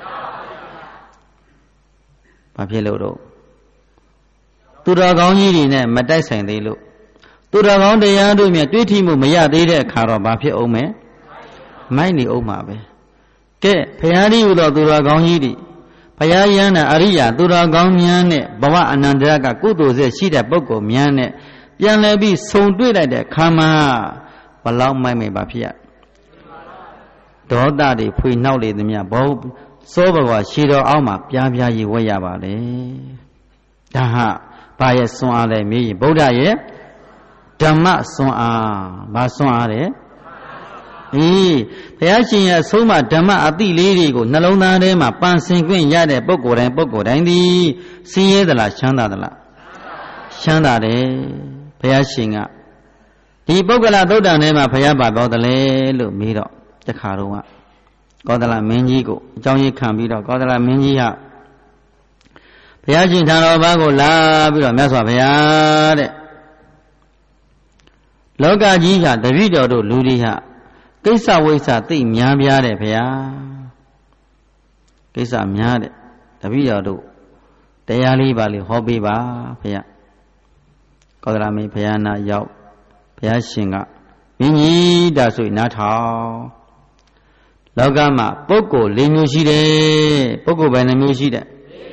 မရပါဘူးဘာဖြစ်လို့တော့သူတော်ကောင်းကြီးတွေနဲ့မတိုက်ဆိုင်သေးလို့သူတော်ကောင်းတရားတို့မြတ်တွေ့ထိမှုမရသေးတဲ့အခါတော့ဘာဖြစ်အောင်မဲမိုက်နေအောင်ပါပဲကဲဘုရားကြီးဟူသောသူတော်ကောင်းကြီးတွေဘုရားယန္တာအရိယာသူတော်ကောင်းများနဲ့ဘဝအနန္တရကကုသိုလ်ဆက်ရှိတဲ့ပုဂ္ဂိုလ်များနဲ့ပြန်လည်ပြီးဆုံတွေ့လိုက်တဲ့ခါမှာဘလောက်မိုက်မယ်ဘာဖြစ်ရဒေါသတွေဖွေနှောက်လေသမျှဘောစောဘဝရှည်တော်အောက်မှာပြားရေဝဲရပါလေဒါဟာဘာရဲ့စွမ်းအားလဲမေးရင်ဗုဒ္ဓရဲ့ဓမ္မစွမ်းအားဘာစွမ်းအားလဲဘုရားရှင်ရဲ့အဆုံးအမဓမ္မအတိလေးတွေကိုနှလုံးသားထဲမှာပန်ဆင်ခွင့်ရတဲ့ပုဂ္ဂိုလ်တိုင်းသည်ဆင်းရဲသလားချမ်းသာသလားချမ်းသာတယ်ဘုရားရှင်ကဒီပုဂ္ဂလသုတ်တံထဲမှာဘုရားပါပြောတယ်လေလို့မေးတော့တခါတော့ကောသလမင်းကြီးကိုအကြောင်းရင်းခံပြီးတော့ကောသလမင်းကြီးဟာဘုရားရှင်ထံတော်ဘာကိုလာပြီးတော့မြတ်စွာဘုရားတဲ့လောကကြီးဟာတပည့်တော်တို့လူတွေဟာကိစ္စဝိစ္စသိများပြားတယ်ဗျာကိစ္စများတယ်တပည့်တော်တို့တရားလေးပါလေဟောပေးပါဗျာကောသလမင်းဘုရားနာရောက်ဘုရားရှင်ကမင်းကြီးဒါဆိုနားထောင်လောကမှာပုဂ္ဂိုလ်၄မျိုးရှိတယ်ပုဂ္ဂိုလ်ဘယ်နှမျိုးရှိတယ်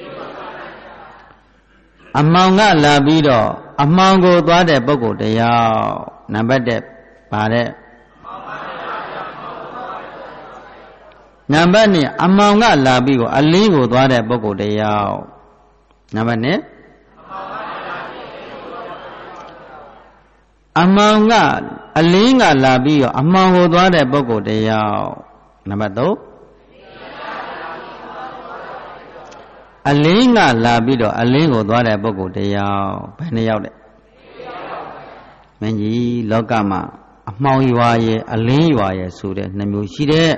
အမှောင်ကလာပြီးတော့အမှောင်ကိုသွားတဲ့ပုဂ္ဂိုလ်တရားနံပါတ်1ပါတဲ့နံပါတ်2အမှောင်ကလာပြီးတော့အလင်းကိုသွားတဲ့ပုဂ္ဂိုလ်တရားနံပါတ်2အမှောင်ကအလင်းကလာပြီးတော့အမှောင်ကိုသွားတဲ့ပုဂ္ဂိုလ်တရားနံပါတ်3အလင်းကလာပြီးတော့အလင်းကိုသွားတဲ့ပုဂ္ဂိုလ်တရားဘယ်နှယောက်လဲမင်းကြီးလောကမှာအမှောင်ရွာရဲ့အလင်းရွာရဲ့ဆိုတဲ့2မျိုးရှိတဲ့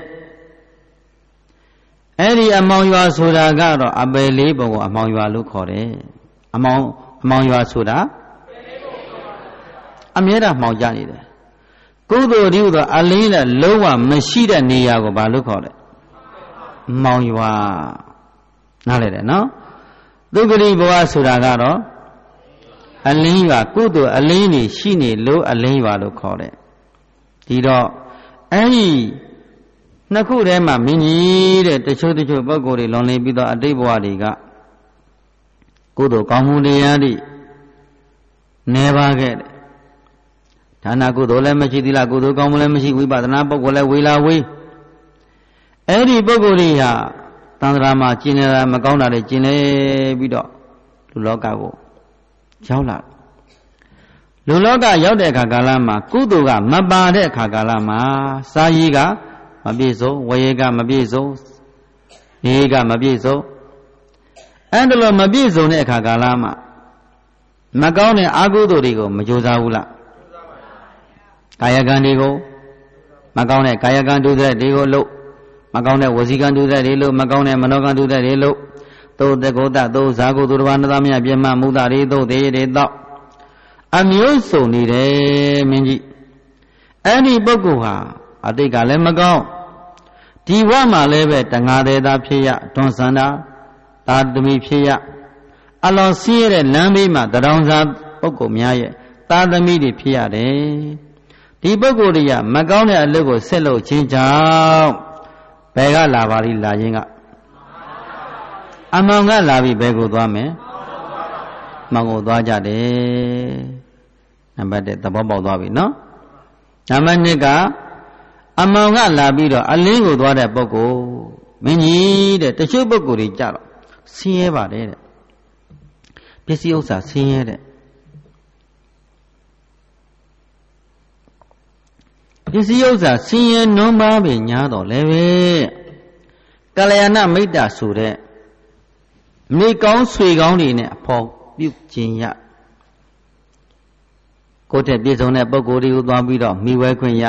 အဲ့ဒီအမှောင်ရွာဆိုတာကတော့အပယ်လေးပုံကိုအမှောင်ရွာလို့ခေါ်တယ်အမှောင်ရွာဆိုတာအမြဲတမ်းမှောင်ကြနေတယ်ကုသိုလ်ဒီဟုသောအလင်းနဲ့လုံးဝမရှိတဲ့နေရာကိုဘာလို့ခေါ်လဲမှောင်ရွာနားလည်တယ်နော်ဒုက္ခရိဘဝဆိုတာကတော့အလင်းရွာကုသိုလ်အလင်းနေရှိနေလို့အလင်းရွာလို့ခေါ်တယ်ဒီတော့အဲ့ဒီနှစ်ခုထဲမှာမင်းကြီးတဲ့တချို့ပုဂ္ဂိုလ်တွေလွန်လင်းပြီးတော့အတိတ်ဘဝတွေကကုသိုလ်ကောင်းမှုတရားတွေနေပါခဲ့တယ်ဒါနကုသိုလ်လည်းမရှိသီလကုသိုလ်ကောင်းမှုလည်းမရှိဝိပဿနာပုဂ္ဂိုလ်လည်းဝေလာဝေးအဲ့ဒီပုဂ္ဂိုလ်တွေဟာသံဃာမှာကျင်နေတာမကောင်းတာတွေကျင်လေပြီးတော့လူလောကကိုရောက်လာလူလောကရောက်တဲ့အခါကာလမှာကုသိုလ်ကမပါတဲ့အခါကာလမှာစာရည်ကမပြည့်စုံဝေကမပြည့်စုံနေကမပြည့်စုံအဲ့ဒါလိုမပြည့်စုံတဲ့အခါကာလမှာမကောင်းတဲ့အကုသိုလ်တွေကိုမကြိုးစားဘူးလားကာယကံတွေကိုမကောင်းတဲ့ကာယကံဒုစရိုက်တွေကိုလုပ်မကောင်းတဲ့ဝစီကံဒုစရိုက်တွေလုပ်မကောင်းတဲ့မနောကံဒုစရိုက်တွေလုပ်သို့တကောတသို့ဇာကုသူတော်ဘာနသမြပြမမုဒ္ဒတွေသို့သေးတွေတော့အမျိုးစုံနေတယ်မင်းကြီးအဲ့ဒီပုဂ္ဂိုလ်ဟာအတိတ်ကလည်းမကောင်းဒီဘဝမှာလည်းပဲတငါသေးသားဖြစ်ရတွန်းဆန္ဒသာသမီဖြစ်ရအလောင်းဆင်းရဲတဲ့လမ်းဘေးမှာတရောင်စာပုဂ္ဂိုလ်များရဲ့သာသမီတွေဖြစ်ရတယ်ဒီပုဂ္ဂိုလ်တွေကမကောင်းတဲ့အလုပ်ကိုဆက်လုပ်ခြင်းကြောင့်ဘယ်ကလာပါလိလာခြင်းကအမှောင်ကလာပြီးဘယ်ကိုသွားမယ်မှောင်ကိုသွားကြတယ်နံပါတ်1သဘောပေါက်သွားပြီနော်နံပါတ်2ကအမှောင်ကလာပြီးတော့အလင်းကိုသွားတဲ့ပုဂ္ဂိုလ်မင်းကြီးတဲ့တချို့ပုဂ္ဂိုလ်တွေကြတော့ဆင်းရဲပါတယ်တဲ့ပစ္စည်းဥစ္စာဆင်းရဲတဲ့ပစ္စည်းဥစ္စာဆင်းရဲနွမ်းပါးပဲညားတော့လည်းပဲကာလယနာမိတ္တဆိုတဲ့မိကောင်းဆွေကောင်းတွေနဲ့အဖို့ပြုခြင်းရကိုယ်တည်းပြည့်စုံတဲ့ပုဂ္ဂိုလ်တွေကိုသွားပြီးတော့မိဝဲခွင့်ရ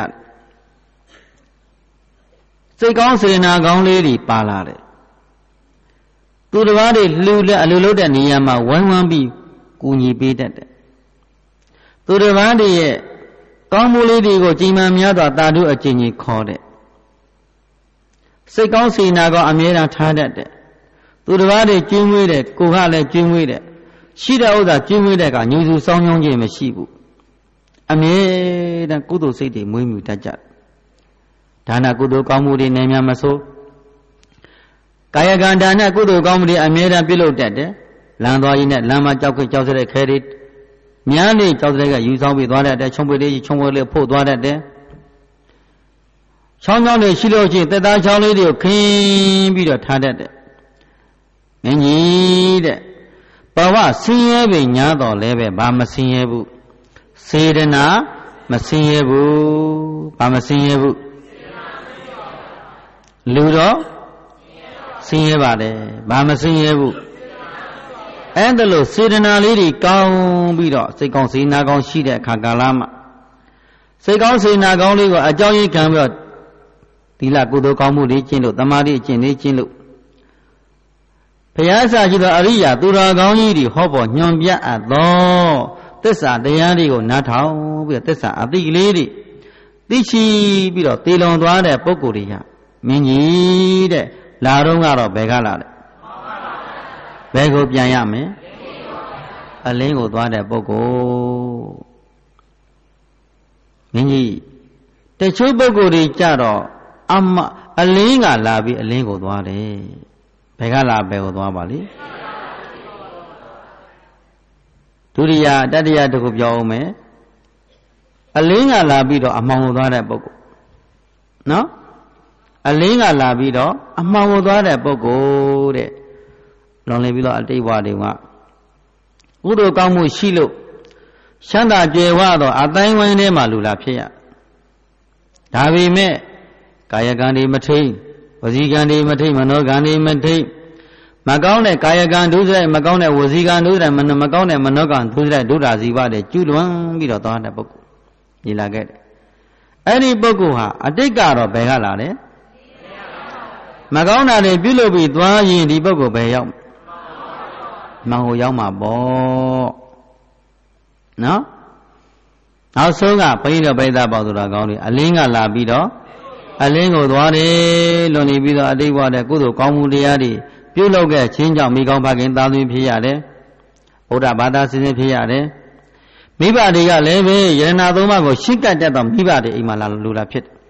စိတ်ကောင်းစေနာကောင်းလေးတွေပါလာတယ်သူတစ်ပါးတွေလှူလက်အလိုလုပ်တဲ့နေရာမှာဝိုင်းဝန်းပြီးကူညီပေးတတ်တယ်သူတစ်ပါးတွေရဲ့ကောင်းမှုလေးတွေကိုကြည်မှန်များစွာတာဓုအကျဉ်းကြီးခေါ်တဲ့စိတ်ကောင်းစေနာကောင်းအမြဲတမ်းထားတတ်တယ်သူတစ်ပါးတွေကျွေးမွေးတယ်ကိုကလည်းကျွေးမွေးတယ်ရှိတဲ့ဥစ္စာကျွေးမွေးတဲ့ကညူစုစောင်းညုံခြင်းမရှိဘူးအမြဲတမ်းကုသိုလ်စိတ်တွေမွေးမြူတတ်ကြတယ်ဒါနကုသိုလ်ကောင်းမှုတွေနေများမဆိုးကာယကံဒါနကုသိုလ်ကောင်းမှုတွေအမြဲတမ်းပြုလုပ်တတ်တယ်လမ်းသွားရင်းနဲ့လမ်းမှာကြောက်ကြောက်စတဲ့ခဲတွေများနေကြောက်တဲ့ကယူဆောင်ပြီးသွားတတ်တယ်ချုံပွေလေးချုံပွေလေးဖို့သွားတတ်တယ်ချောင်းချောင်းတွေရှိလို့ချင်းတက်သားချောင်းလေးတွေကိုခင်းပြီးတော့ထားတတ်တယ်မင်းကြီးတဲ့ဘဝဆင်းရဲပေညာတော့လည်းပဲဘာမဆင်းရဲဘူးစေတနာမဆင်းရဲဘူးဘာမဆင်းရဲဘူးလူတော့ဆင်းရဲပါတယ်ဘာမဆင်းရဲဘူးအဲ့ဒါလို့စေတနာလေးတွေကောင်းပြီးတော့စိတ်ကောင်းစေနာကောင်းရှိတဲ့အခါကာလမှာစိတ်ကောင်းစေနာကောင်းလေးကိုအကြောင်းရင်းခံပြီးတော့သီလကုသိုလ်ကောင်းမှုတွေကျင့်လို့သမာဓိအကျင့်တွေကျင့်လို့ဘုရားစာရှိသောအရိယာသူတော်ကောင်းကြီးတွေဟောပေါ်ညွန်ပြအပ်သောသစ္စာတရားတွေကိုနားထောင်ပြီးတော့သစ္စာအသိကလေးတွေသိရှိပြီးတော့တည်လွန်သွားတဲ့ပုဂ္ဂိုလ်တွေကမင်းကြီးတဲ့လာတော့ကတော့ဘယ်ကလာလဲဘယ်ကိုပြန်ရမလဲအလင်းကိုသွားတဲ့ပုဂ္ဂိုလ်မင်းကြီးတချို့ပုဂ္ဂိုလ်တွေကြတော့အလင်းကလာပြီးအလင်းကိုသွားတယ်ဘယ်ကလာဘယ်ကိုသွားပါလိဒုတိယတတိယတခုပြောအောင်မယ်အလင်းကလာပြီးတော့အမှောင်ကိုသွားတဲ့ပုဂ္ဂိုလ်နော်အလင်းကလာပြီးတော့အမှောင်ကိုသွားတဲ့ပုဂ္ဂိုလ်တဲ့လွန်လည်ပြီးတော့အတိတ်ဘဝတွေကကုသိုလ်ကောင်းမှုရှိလို့ချမ်းသာကြွယ်ဝတော့အတိုင်းဝိုင်းထဲမှာလူလာဖြစ်ရဒါပေမဲ့ကာယကံတွေမထိန်ဝစီကံတွေမထိန်မနောကံတွေမထိန်မကောင်းတဲ့ကာယကံဒုစရိုက်မကောင်းတဲ့ဝစီကံဒုစရိုက်မကောင်းတဲ့မနောကံဒုစရိုက်ဒုဒ္ဓဇီဝတွေကျူးလွန်ပြီးတော့သွားတဲ့ပုဂ္ဂိုလ်ညီလာခဲ့တယ်အဲ့ဒီပုဂ္ဂိုလ်ဟာအတိတ်ကတော့ဘယ်ကလာလဲမကောင်းတာတွေပြုလုပ်ပြီးသွားရင်ဒီပုဂ္ဂိုလ်ဘယ်ရောက်မောင်ကိုရောက်မှာပေါ့နော်နောက်ဆုံးကဘိန်းတော်ပိဿပေါသူတော်ကောင်းတွေအလင်းကလာပြီးတော့အလင်းကိုသွားတယ်လွန်နေပြီးတော့အတိတ်ဘဝတဲ့ကုသိုလ်ကောင်းမှုတရားတွေပြုလုပ်ခဲ့ခြင်းကြောင့်မိကောင်းဖခင်သာသမီဖြစ်ရတယ်ဗုဒ္ဓဘာသာစင်စစ်ဖြစ်ရတယ်မိဘတွေကလည်းပဲယရဏသုံးပါးကိုရှင်းကပ်တတ်တော့မိဘတွေအိမ်မှာလာလူလာဖြစ်တယ်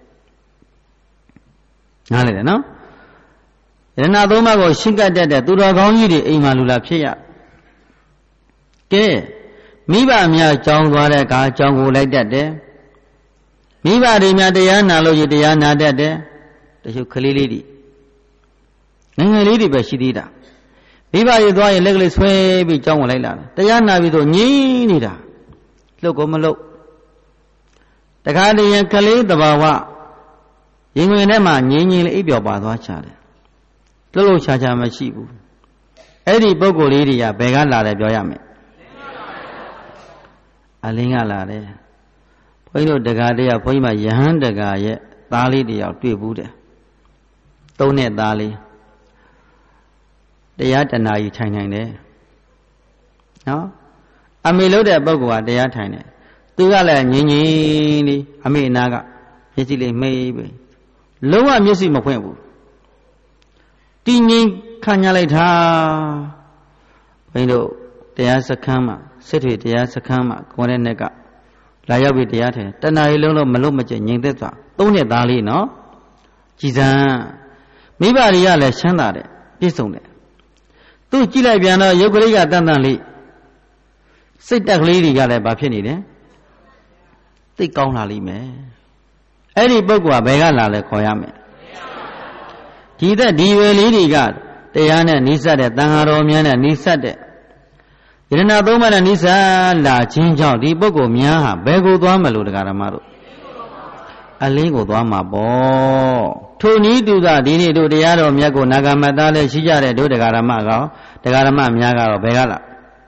နားလည်တယ်နော်ယရဏသုံးပါးကိုရှင်းကပ်တတ်တဲ့သူတော်ကောင်းကြီးတွေအိမ်မှာလူလာဖြစ်ရကဲမိဘများကြောင်းသွားတဲ့အခါကြောင်းကိုလိုက်တတ်တယ်မိဘတွေများတရားနာလို့ရတရားနာတတ်တယ်တချို့ကလေးလေးတွေငယ်ငယ်လေးတွေပဲရှိသေးတာမိဘတွေသွားရင်လက်ကလေးဆွဲပြီးကြောင်းကိုလိုက်လာတယ်တရားနာပြီးတော့ငြင်းနေတာလှုပ်ကိုမလှုပ်တခါတည်းရင်ကလေးတဘာဝရင်ဝင်ထဲမှာငြင်းလေးအိပ်ပျော်ပါသွားချတယ်လှုပ်လှုပ်ရှားရှားမရှိဘူးအဲ့ဒီပုဂ္ဂိုလ်လေးတွေကဘယ်ကလာတယ်ပြောရမယ်အလင်းကလာတယ်ဘုန်းကြီးတို့တက္ကရာဘုန်းကြီးမှာယဟန်တက္ကရာရဲ့သားလေးတယောက်တွေ့ဘူးတယ်သုံးနဲ့သားလေးတရားတဏှာကြီးထိုင်နိုင်တယ်နော်အမေလို့တဲ့ပုဂ္ဂိုလ်ကတရားထိုင်တယ်သူကလည်းငြင်းငြင်းလေးအမေအနာကမျက်စိလေးမေးပဲလုံးဝမျက်စိမဖွင့်ဘူးတင်းငင်းခန့်ညာလိုက်တာဘုန်းကြီးတို့တရားစခန်းမှာစစ်တွေတရားစခန်းမှာကိုယ်နဲ့နဲ့ကလာရောက်ပြီးတရားထိုင်တဏှာကြီးလုံးလုံးမလို့မကျငြိမ်သက်သွားသုံးနဲ့သားလေးနော်ကြည်စမ်းမိဘတွေကလည်းချမ်းသာတယ်ပြည့်စုံတယ်သူကြည့်လိုက်ပြန်တော့ရုပ်ကလေးကတန်တန်လေးစိတ်တက်ကလေးတွေကလည်းဘာဖြစ်နေလဲသိကောင်းလာလိမ့်မယ်အဲ့ဒီပုဂ္ဂိုလ်ကဘယ်ကလာလဲခေါ်ရမယ်ဒီသက်ဒီဝေလေးတွေကတရားနဲ့နိစ္စတဲ့တန်ဃာတော်များနဲ့နိစ္စတဲ့ယရဏသုံးပါးနဲ့နိစ္စလာခြင်းကြောင့်ဒီပုဂ္ဂိုလ်များဟာဘယ်ကိုသွားမလို့တရားဓမ္မတို့အလင်းကိုသွားမှာပေါ့ထိုနည်းတူသာဒီနေ့တို့တရားတော်မြတ်ကိုနာဂမတ္တလည်းရှိကြတဲ့တို့တရားဓမ္မကောတရားဓမ္မများကတော့ဘယ်ကလာ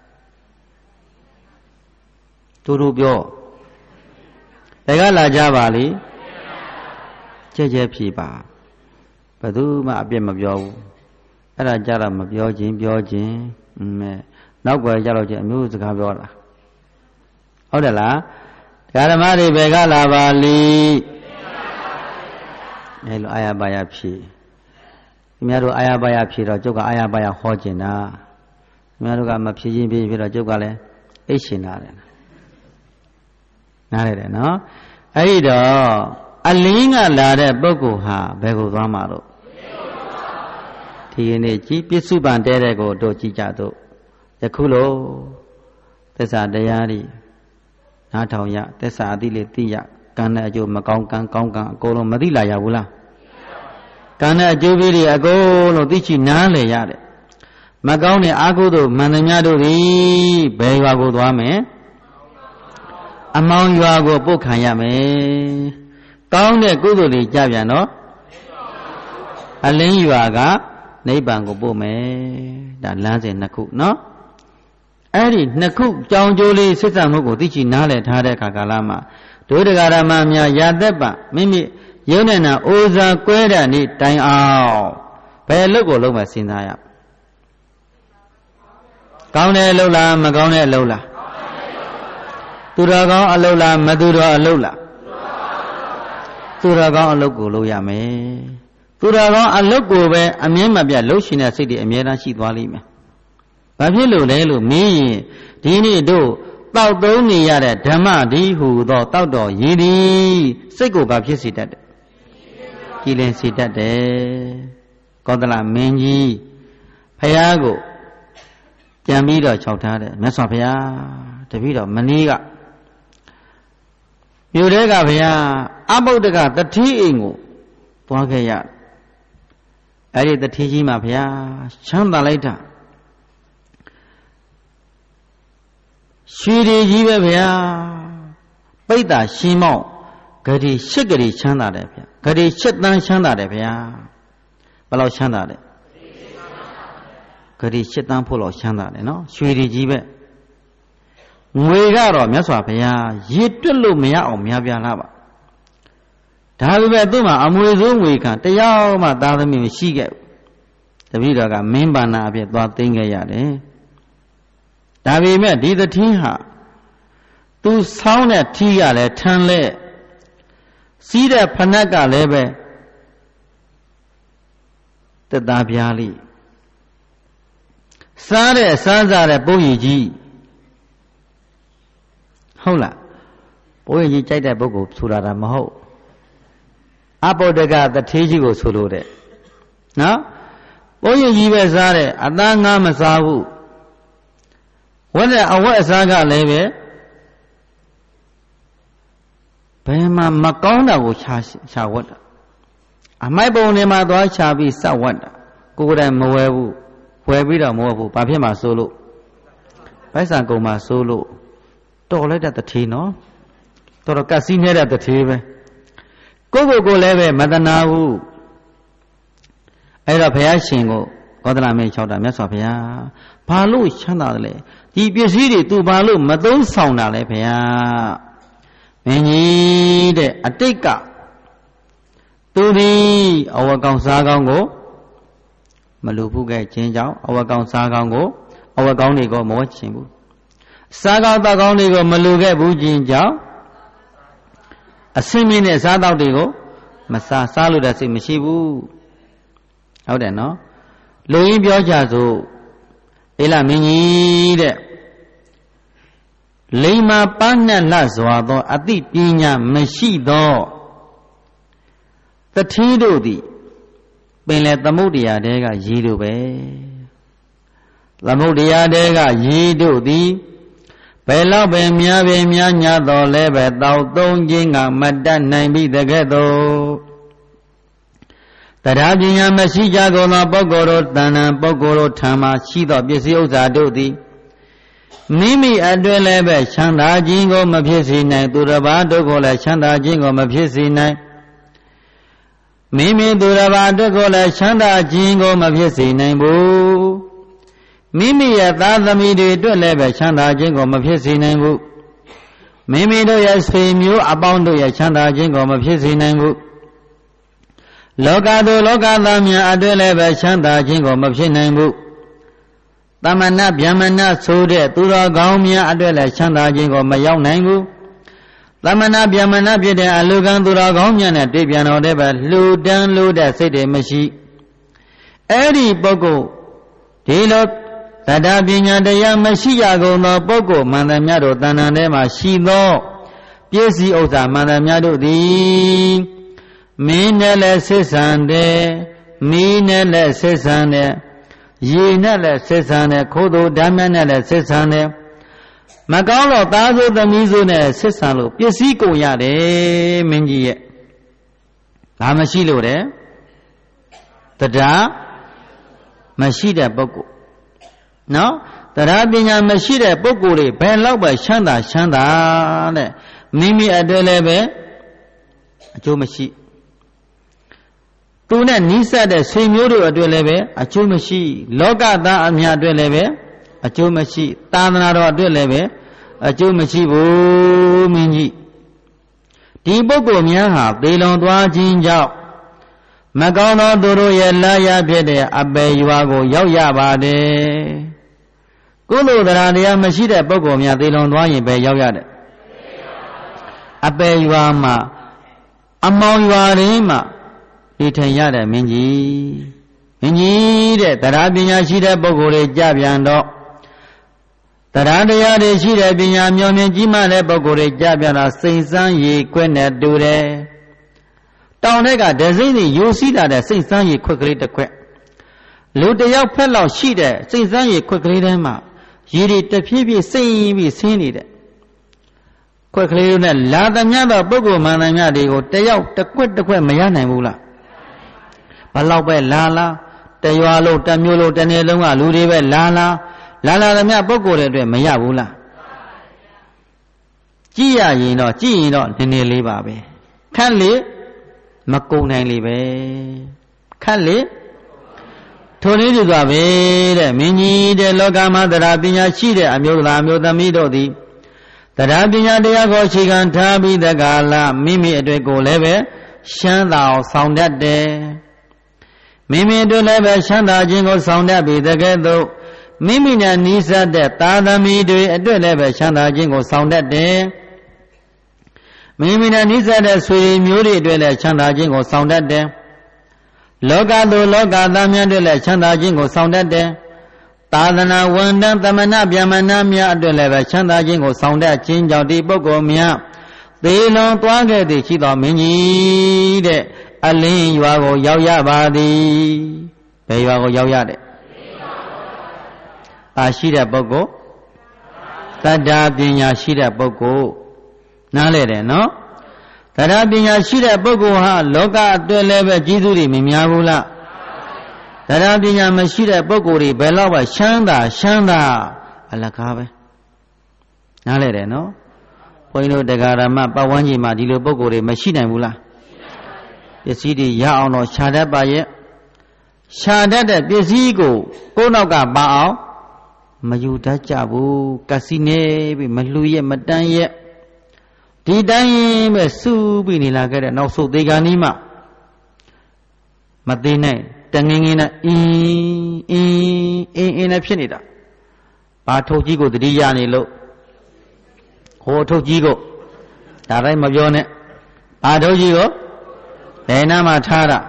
တို့ပြောဘယ်ကလာကြပါလိကြဲကြဲဖြေပါဘယ်သူမှအပြစ်မပြောဘူးအဲ့ဒါကြတော့မပြောခြင်းပြောခြင်းနောက်ွယ်ကြတော့ချင်းအမျိုးစကားပြောတာဟုတ်တယ်လားဓမ္မတွေဘယ်ကလာပါလိအဲလိုအာရပါရဖြေခင်ဗျားတို့အာရပါရဖြေတော့ကျုပ်ကအာရပါရဟောကျင်တာခင်ဗျားတို့ကမဖြေချင်းဖြေတော့ကျုပ်ကလည်းအိတ်ရှင်တာတယ်နားရတယ်နော်အဲ့ဒီတော့အလင်းကလာတဲ့ပုဂ္ဂိုလ်ဟာဘယ်ကိုသွားမှာတော့ဒီနေ့ကြည်ပစ္စုပန်တဲတဲ့ကိုတို့ကြည်ကြတို့ယခုလိုသစ္စာတရားတွေနားထောင်ရသစ္စာအသိလေးသိရကံနဲ့အကျိုးမကောင်းကံကောင်းကံအကုန်လုံးမသိလာရဘူးလားကံနဲ့အကျိုးတွေအကုန်လုံးသိချနားလည်ရတယ်မကောင်းတဲ့အာဟုတို့မန္တမြတ်တို့သည်ဘယ်ရွာကိုသွားမယ်အမောင်ရွာကိုပို့ခံရမယ်ကောင်းတဲ့ကုသိုလ်တွေကြပြန်တော့အလင်းရွာကနိဗ္ဗာန်ကိုပို့မယ်ဒါလမ်းစဉ်နှစ်ခုနော်အဲ့ဒီနှစ်ခုကြောင်ကျိုးလေးစစ်စံမှုကိုသိချနားလည်ထားတဲ့အခါကာလမှာဒုဒကာရမများရာသက်ပမိမိရုံနဲ့နာအိုဇာကွဲတဲ့နေ့တိုင်အောင်ဘယ်လုပ်ကိုလုပ်မှစဉ်းစားရကောင်းတဲ့အလုပ်လားမကောင်းတဲ့အလုပ်လားသူတော်ကောင်းအလုပ်လားမသူတော်အလုပ်လားသူတော်ကောင်းအလုပ်ကိုလုပ်ရမယ်သူတော်ကောင်းအလုပ်ကိုပဲအမြဲမပြတ်လှုပ်ရှင်တဲ့စိတ်တွေအမြဲတမ်းရှိသွားလိမ့်မယ်ဘာဖြစ်လို့လဲလို့မေးရင်ဒီနေ့တို့တောက်သုံးနေရတဲ့ဓမ္မဒီဟုသောတောက်တော်ရည်သည်စိတ်ကိုဘာဖြစ်စေတတ်တယ်ကြည်လင်စေတတ်တယ်ကောသလမင်းကြီးဖယားကိုပြန်ပြီးတော့ခြောက်ထားတယ်မြတ်စွာဘုရားတပည့်တော်မနီးကမြို့ထဲကဘုရားအဘုဒ္ဓကတတိအိမ်ကိုသွားခဲ့ရအဲ့ဒီတတိကြီးမှာဘုရားချမ်းသာလိုက်တာရွှေတွေကြီးပဲဘုရားပိဋ္ဌာရှင်မောက်ဂတိ၈ဂတိချမ်းသာတယ်ဗျာဂတိ၈တန်းချမ်းသာတယ်ဗျာဘယ်လောက်ချမ်းသာလဲဂတိ၈တန်းဖို့လောက်ချမ်းသာတယ်နော်ရွှေတွေကြီးပဲငွေကတော့မြတ်စွာဘုရားရည်တွက်လို့မရအောင်များပြားလာပါဒါပေမဲ့သူ့မှာအမွေဆုံးငွေခံတရားမှသားသမီးမရှိခဲ့ဘူးတပည့်တော်ကမင်းပါဏာအဖြစ်သွားသိမ်းခဲ့ရတယ်ဒါပေမဲ့ဒီသတိဟာသူဆောင်းတဲ့ထီးကလည်းထန်လဲစီးတဲ့ဖနက်ကလည်းပဲတက်သားပြားလိစားတဲ့စားစားတဲ့ပုံရည်ကြီးဟုတ်လားပုံရည်ကြီးကြိုက်တဲ့ပုဂ္ဂိုလ်ဆိုတာဒါမဟုတ်အဘုဒ္ဓကတထေးကြီးကိုဆိုလို့တဲ့နော်ပုံရည်ကြီးပဲစားတဲ့အသားငါမစားဘူးဝတ်တဲ့အဝတ်အစားကလည်းပဲဘယ်မှာမကောင်းတာကိုရှာဝတ်တာအမိုက်ပုံတွေမှာသွားရှာပြီးစဝတ်တာကိုယ်တိုင်မဝဲဘူးဝယ်ပြီးတော့မဝဲဘူးဘာဖြစ်မှဆိုလို့ပိုက်ဆံကုန်မှာဆိုလို့တော်လိုက်တဲ့တထေးနော်တော်ကတ်စည်းနေတဲ့တထေးပဲကိုလည်းပဲမတနာဘူးအဲ့တော့ဘုရားရှင်ကိုကောသလမင်း၆တာမြတ်စွာဘုရားဘာလို့ချမ်းသာတယ်လဲဒီပစ္စည်းတွေသူဘာလို့မသုံးဆောင်တာလဲဘုရားမင်းကြီးတဲ့အတိတ်ကသူဒီအဝကောင်စားကောင်းကိုမလူဘူးခဲ့ခြင်းကြောင့်အဝကောင်စားကောင်းကိုအဝကောင်တွေကိုမဝတ်ချင်ဘူးစားကောင်းတောက်ကောင်းတွေကိုမလူခဲ့ဘူးခြင်းကြောင့်အစင်းမြင့်တဲ့စားတောက်တွေကိုမစားလို့တဲ့စိတ်မရှိဘူးဟုတ်တယ်နော်လူရင်းပြောကြစို့အေးလားမင်းကြီးတဲ့လိမ္မာပန်းနဲ့လှစွာသောအသိပညာမရှိသောတထေးတို့သည်ပင်လေသမုဒ္ဒရာတဲကရေတို့ပဲသမုဒ္ဒရာတဲကရေတို့သည်ဘယ်လောက်ပဲများပဲများညာတော်လဲပဲတောက်သုံးခြင်းကမတတ်နိုင်ပြီတကဲ့သို့တရားပညာမရှိကြကုန်သောပုဂ္ဂိုလ်တို့တဏ္ဍပုဂ္ဂိုလ်တို့ထံမှရှိသောပစ္စည်းဥစ္စာတို့သည်မိမိအတွင်းလည်းပဲချမ်းသာခြင်းကိုမဖြစ်စေနိုင်သူတစ်ပါးတို့ကိုလည်းချမ်းသာခြင်းကိုမဖြစ်စေနိုင်မိမိသူတစ်ပါးတို့ကိုလည်းချမ်းသာခြင်းကိုမဖြစ်စေနိုင်ဘူးမိမိရဲ့သားသမီးတွေအတွက်လည်းပဲချမ်းသာခြင်းကိုမဖြစ်စေနိုင်ဘူးမိမိတို့ရဲ့ဆွေမျိုးအပေါင်းတို့ရဲ့ချမ်းသာခြင်းကိုမဖြစ်စေနိုင်ဘူးလောကသူလောကသားများအတွက်လည်းပဲချမ်းသာခြင်းကိုမဖြစ်နိုင်ဘူးသမဏဗျမဏဆိုတဲ့သူတော်ကောင်းများအတွက်လည်းချမ်းသာခြင်းကိုမရောက်နိုင်ဘူးသမဏဗျမဏဖြစ်တဲ့အလူကံသူတော်ကောင်းများနဲ့တွေ့ပြန်တော့တဲ့ပဲလှူဒန်းလို့တဲ့စိတ်တွေမရှိအဲ့ဒီပုဂ္ဂိုလ်ဒီလိုတရားပညာတရားမရှိရကုန်သောပုဂ္ဂိုလ်မှန်သမျှတို့တဏ္ဍာထဲမှာရှိသောပစ္စည်းဥစ္စာမှန်သမျှတို့သည်မင်းနဲ့လည်းဆစ်ဆန်တယ်မီးနဲ့လည်းဆစ်ဆန်တယ်ရေနဲ့လည်းဆစ်ဆန်တယ်ခိုးသူဓာတ်နဲ့လည်းဆစ်ဆန်တယ်မကောင်းတော့သားစုသမီးစုနဲ့ဆစ်ဆန်လို့ပစ္စည်းကုန်ရတယ်မင်းကြီးရဲ့ဒါမရှိလို့တဲ့တရားမရှိတဲ့ပုဂ္ဂိုလ်နော်တရားပညာမရှိတဲ့ပုဂ္ဂိုလ်တွေဘယ်လောက်ပဲချမ်းသာတဲ့မိမိအတွက်လည်းပဲအကျိုးမရှိသူနဲ့နီးစပ်တဲ့ဆွေမျိုးတို့အတွက်လည်းပဲအကျိုးမရှိလောကသားအများအတွက်လည်းပဲအကျိုးမရှိသာသနာတော်အတွက်လည်းပဲအကျိုးမရှိဘူးမင်းကြီးဒီပုဂ္ဂိုလ်များဟာသေလွန်သွားခြင်းကြောင့်မကောင်းသောသူတို့ရဲ့လာရဖြစ်တဲ့အပေရွာကိုရောက်ရပါတယ်ကုသိုလ်တရားမရှိတဲ့ပုဂ္ဂိုလ်များသေလွန်သွားရင်ပဲရောက်ရတယ်အပေရွာမှာအမောင်ရွာရင်းမှာဒီထင်ရတဲ့မင်းကြီးတဲ့တရားပညာရှိတဲ့ပုဂ္ဂိုလ်တွေကြပြန်တော့တရားတရားတွေရှိတဲ့ပညာမျောမြင်ကြီးမားတဲ့ပုဂ္ဂိုလ်တွေကြပြတာစိတ်ဆန်းရည်ခွက်နဲ့တူတယ်တောင်ထက်ကဒဇိမ့်တွေယူစီးလာတဲ့စိတ်ဆန်းရည်ခွက်ကလေးတစ်ခွက်လူတယောက်ဖက်လောက်ရှိတဲ့စိတ်ဆန်းရည်ခွက်ကလေးထဲမှာရည်တွေတဖြည်းဖြည်းစိမ့်ပြီးဆင်းနေတဲ့ခွက်ကလေးနဲ့လာသမျှသောပုဂ္ဂိုလ်မှန်သမျှတွေကိုတယောက်တစ်ခွက်တစ်ခွက်မရနိုင်ဘူးလားဘလောက်ပဲလာတရွာလုံးတမျိုးလုံးတနေ့လုံးကလူတွေပဲလာသမျှပုဂ္ဂိုလ်တွေအတွက်မရဘူးလားကြည့်ရင်တော့နည်းနည်းလေးပါပဲခက်လေမကုန်နိုင်လေပဲခက်လေထိုနည်းတူစွာပဲတဲ့မင်းကြီးတဲ့လောကမှာတရားပညာရှိတဲ့အမျိုးသားအမျိုးသမီးတို့သည်တရားပညာတရားကိုအခြေခံထားပြီးတကာလမိမိအတွက်ကိုလည်းပဲရှမ်းသာအောင်ဆောင်တတ်တယ်မိမိတို့လည်းပဲရှမ်းသာခြင်းကိုဆောင်တတ်ပြီးတကယ်တော့မိမိနဲ့နီးစပ်တဲ့သာသမီတွေအတွက်လည်းပဲရှမ်းသာခြင်းကိုဆောင်တတ်တယ်မိမိနဲ့နီးစပ်တဲ့ဆွေမျိုးတွေအတွက်လည်းချမ်းသာခြင်းကိုဆောင်တတ်တယ်လောကသူလောကသားများအတွက်လည်းချမ်းသာခြင်းကိုဆောင်တတ်တယ်သာသနာဝန်ထမ်းသမဏဗျမဏများအတွက်လည်းပဲချမ်းသာခြင်းကိုဆောင်တတ်ခြင်းကြောင့်ဒီပုဂ္ဂိုလ်များသေလွန်သွားခဲ့သည်ရှိသောမင်းကြီးတဲ့အလင်းရွာကိုရောက်ရပါသည်ဘယ်ရွာကိုရောက်ရတဲ့ရှိတဲ့ပုဂ္ဂိုလ်သတ္တပညာရှိတဲ့ပုဂ္ဂိုလ်နားလဲတယ်နော်သတ္တပညာရှိတဲ့ပုဂ္ဂိုလ်ဟာလောကအတွက်လည်းပဲကျေးဇူးတွေမများဘူးလားသတ္တပညာမရှိတဲ့ပုဂ္ဂိုလ်တွေဘယ်တော့မှရှမ်းသာအလကားပဲနားလဲတယ်နော်ဘုန်းကြီးတို့တရားဓမ္မပတ်ဝန်းကျင်မှာဒီလိုပုဂ္ဂိုလ်တွေမရှိနိုင်ဘူးလားပစ္စည်းတွေရအောင်တော့ရှာတတ်ပါရဲ့ရှာတတ်တဲ့ပစ္စည်းကိုကိုယ်နောက်ကပါအောင်မယူတတ်ကြဘူးကစီနေပြီမလှူရဲ့မတန်းရဲ့ဒီတိုင်းပဲစူးပြီးနေလာခဲ့တဲ့နောက်ဆုံးသေခါနီးမှမသေးနိုင်တငင်းငင်းနဲ့အင်းနဲ့ဖြစ်နေတာဘာထုတ်ကြီးကိုတတိယနေလို့ဟိုထုတ်ကြီးကိုဒါတိုင်းမပြောနဲ့ဘာထုတ်ကြီးကိုဘယ်နာမှာထားတာ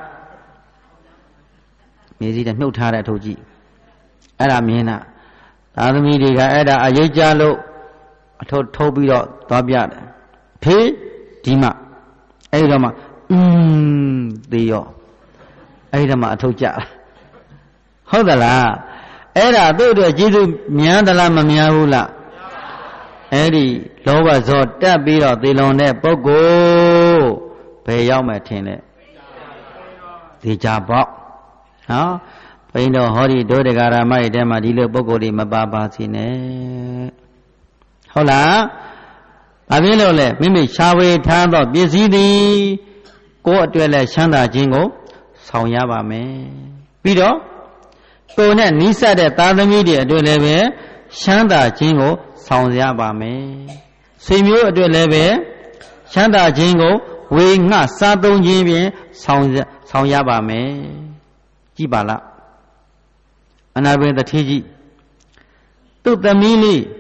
မြေကြီးနဲ့မြုပ်ထားတဲ့ထုတ်ကြီးအဲ့ဒါမြင်တာသာသမီတွေကအဲ့ဒါအရေးကြလို့အထုတ်ထုတ်ပြီးတော့သွားပြတယ်ဖေးဒီမှအဲ့တော့မှသေရောအဲ့ဒါမှအထုတ်ကြဟုတ်သလားအဲ့ဒါသူ့အတွက်ကျေးဇူးများသလားမများဘူးလားအဲ့ဒီလောဘဇောတက်ပြီးတော့သေလွန်တဲ့ပုဂ္ဂိုလ်ဘယ်ရောက်မှထင်လဲသေချာပေါ့နော်ဘိန်းတော်ဟောဒီဒုဒကာရမရဲ့တဲမှာဒီလိုပုဂ္ဂိုလ်တွေမပါစေနဲ့ဟုတ်လားဘာဖြစ်လို့လဲမိမိရှားဝေထားသောပစ္စည်းသည်ကိုယ်အတွက်လည်းချမ်းသာခြင်းကိုဆောင်ရပါမယ်ပြီးတော့ကိုယ်နဲ့နီးစပ်တဲ့သားသမီးတွေအတွက်လည်းပဲချမ်းသာခြင်းကိုဆောင်ရပါမယ်ဆွေမျိုးအတွက်လည်းပဲချမ်းသာခြင်းကိုဝေငှစားသုံးခြင်းဖြင့်ဆောင်ရပါမယ်ကြည့်ပါလားအနာဘိတထေကြီးသူ့သမီးလေး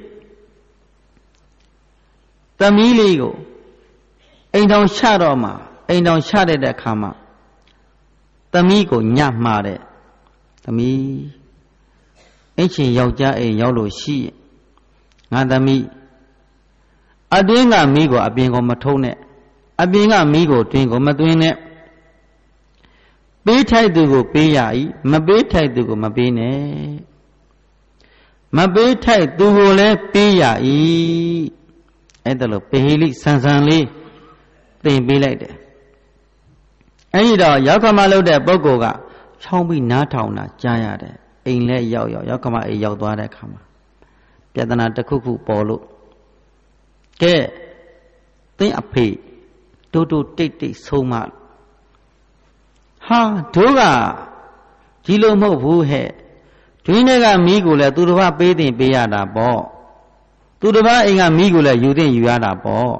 ကိုအိမ်တော်ချတော့မှအိမ်တော်ချတဲ့အခါမှာသမီးကိုညမှားတဲ့သမီးအိမ်ချင်းယောက်ျားအိမ်ရောက်လို့ရှိငါသမီးအတွင်းကမီးကိုအပြင်ကိုမထုံးနဲ့အပြင်ကမီးကိုတွင်ကိုမသွင်းနဲ့ပေးထိုက်သူကိုပေးရ၏မပေးထိုက်သူကိုမပေးနဲ့မပေးထိုက်သူကိုလည်းပေးရ၏အဲ့ဒါလို့ပေဟိလိဆန်ဆန်လေးသင်ပေးလိုက်တယ်အဲ့ဒီတော့ရောက်ခမလုပ်တဲ့ပုဂ္ဂိုလ်ကချောင်းပြီးနားထောင်တာကြားရတယ်အိမ်လဲရောက်ခမအိမ်ရောက်သွားတဲ့အခါမှာပြဿနာတစ်ခုခုပေါ်လို့ကဲသင်အဖေတိုးတိတ်ဆုံးမဟာတို့ကဒီလိုမဟုတ်ဘူးဟဲ့တွင်းထဲကမီးကိုလည်းသူတစ်ပါးပေးတင်ပေးရတာပေါ့သူတစ်ပါးအိမ်ကမီးကိုလည်းယူတင်ယူရတာပေါ့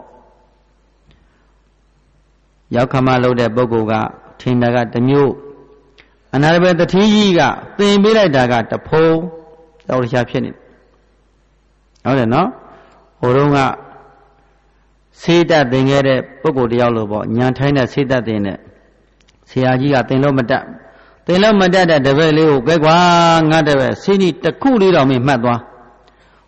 ရောက်ခမလုပ်တဲ့ပုဂ္ဂိုလ်ကထင်တာကတစ်မျိုးအနာရဘေတတိကြီးကသင်ပေးလိုက်တာကတဖုံတော်ရရှာဖြစ်နေဟုတ်တယ်နော်ဟိုတုန်းကစေတတ်သင်ခဲ့တဲ့ပုဂ္ဂိုလ်တယောက်လို့ပေါ့ညံထိုင်းတဲ့စေတတ်သင်တဲ့ဆရာကြီးကသင်လို့မတတ်တဲ့တပည့်လေးကိုကဲကွာငါတပည့်စိတ်ကြီးတစ်ခုလေးတော့မင်းမှတ်သွား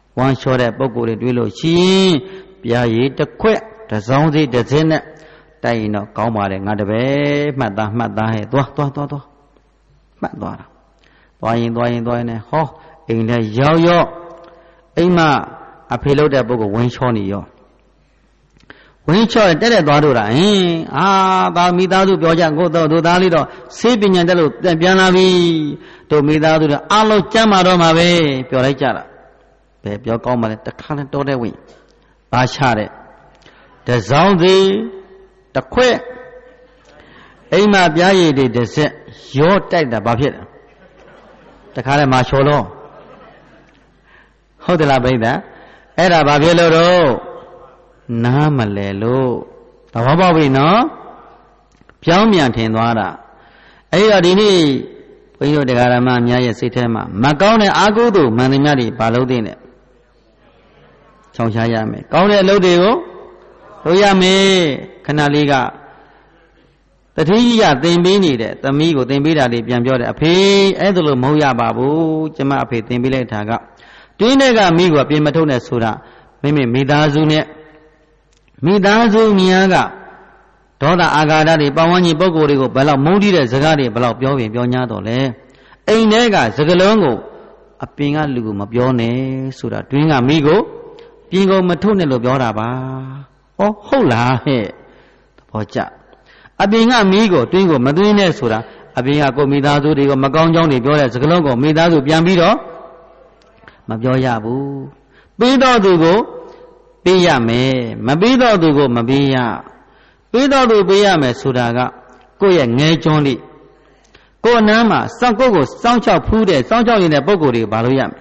one shot at Boko de Willow, she, Piaye, the quick, the zombie, the zen, Dino, Comare, not the way, Madame, Madame, Madame, Doing, ho, in the yo, Emma, a pillow that book of Winchoni yo. Winchon, that Dodura, eh? Ah, about me down to Bojan, go to Dalido, Sipping and the Pianavi, to me down to the Alo Chamaroma way, Piorachara. Babe, your comment, the current door the wing. Bashare. The zombie, the quick. Emma Biaye did the set, your take the bucket. The current macholo. How the la beda? Era Babielo. Namalelo. The Wabawi no? Piamian Tendwara. Ayadini, Puyo de Garama, Maya Sitema, Magone Agudu, Manimari, Balodine. Chongshayame. Gaune Lodeo, Oyame, Canaliga. The Tia, they mean the Migo, they beat at the Piambio, a pay, Edulu Moya Babu, Jama Pay, they be taga. Dinega Migo, Pimatone Sura, Mimi Midazune, Midazu Miaga, Toda Agada, the Bawani Bogorigo, Bella Modi, the Zagari, Bella Piovi, Pionado, A nega, Zagalongo, a pinga lugum of Bione, Sura, Twin Amigo. Pingo Matunelo Bioraba. Oh, hola, he. The pocha. A being amigo, Twingo, Madine Sura, a being a comidazu, the Magonjoni, Biora, Zagalongo, Midazu, Piambiro, Mabioyabu. Bido dugo, Piame, Mabido dugo, Mabia. Bido du Piame Suraga, Goya Nejoni. Go Nama, Sankogo, Sancha Pude, Sancha in a Bogori, Baluyam.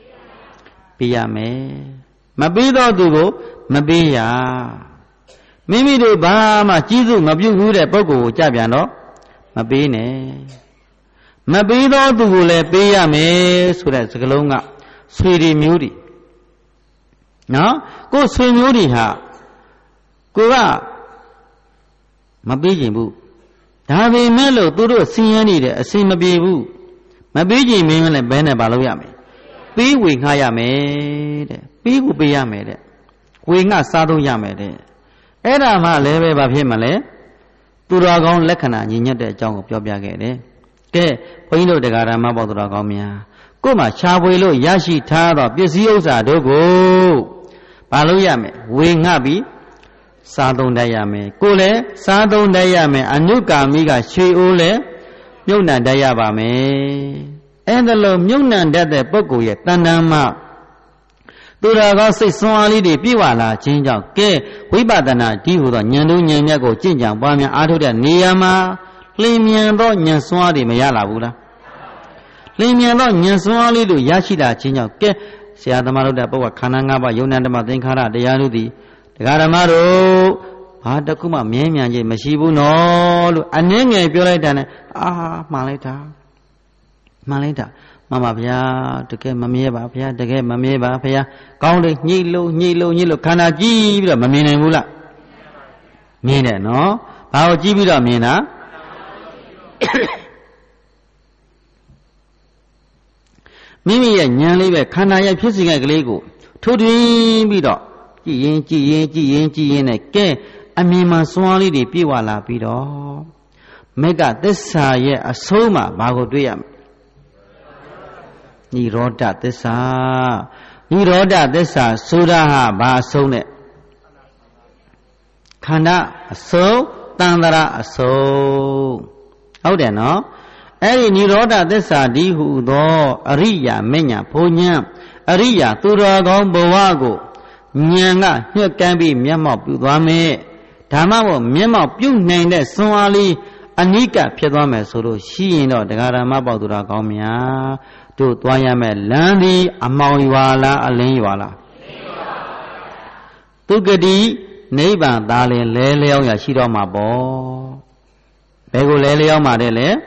Piame. Mabido dugo, Mabia. Mimi do Bama, Jizu, Mabu, the Bogo, Jabiano, Mabine. Mabido dugule, Piame, Surat Galonga, Sweetie Mudi. No? Go swim Mudi ha. Go up. Mabijimbu. Davi Melo, Duro, Siani, a Simabibu. Mabiji, Mimon, and Bene Baloyame. Be wing Hayame. Be will be Yamede. Wing a Sado Yamede. Era ma leve Babimale. Duragon Lekana, Yin de Jong of Yobiagade. Ke, Pino de Garama Boduragomia. Goma, Chabuelo, Yashi Tada, Biziosa, Dogo. Baloyame, wing happy. Sadon Dayame. Gole, Sadon Dayame, Anuka Miga, She Ole, Yuna Dayabame. And the low Munan that the Bogo yet, Tanama. Duraga say Swali de Piwala, change out, Ke, Wibadana, Divu, Yandu Yanyago, Jinjang, Bamia, Atu, Niyama, Limian, Nyan Swali, Mayala Buda. Limian, Nyan Swali, Yashida, change out, Ke, Siadamaro, the Boa, Kananga, Yunandama, Dinkara, the Yanudi, the Garamaro, Padakuma, Mianya, Mashibu, no, and then I feel like Maleta. Maleta. Mama Pia, to get Mamma Pia, to get Mamma Pia, counting Nilo, Kanaji, Mamina Mula. Mina, no? How Jibida Mina? Mimi and Yanli, Kanaya kissing a glego. To dream bido. Ji, a mima swali de Piwala bido. Mega this a soma, Bago Driam. Niroda desa, Sudaha, Basone. Kana, so, Tandara, so. How then, no? Eri Niroda desa, Dihu, do, Aria, Menya, Punya, Aria, Turagon, Boago, Nyanga, here can be Miamop, Udame, Tamamo, Miamop, you name that Swali, Anika, Piedome, Suru, she, no, the Garama, Baduragomia. To Twayame Landi, Amauiwala, Alinwala. Tugadi, neighbor, darling, Leleo, Yashido Mabo. Bego Leleo Madele.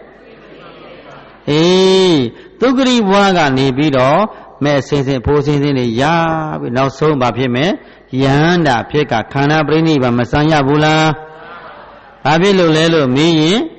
Eh, Tugadi Waga Nibido, May Saint Posing in the Ya, without so Bapime, Yanda, Peka, Kana Brini, Masanya Bula. Babilo Lelo, me.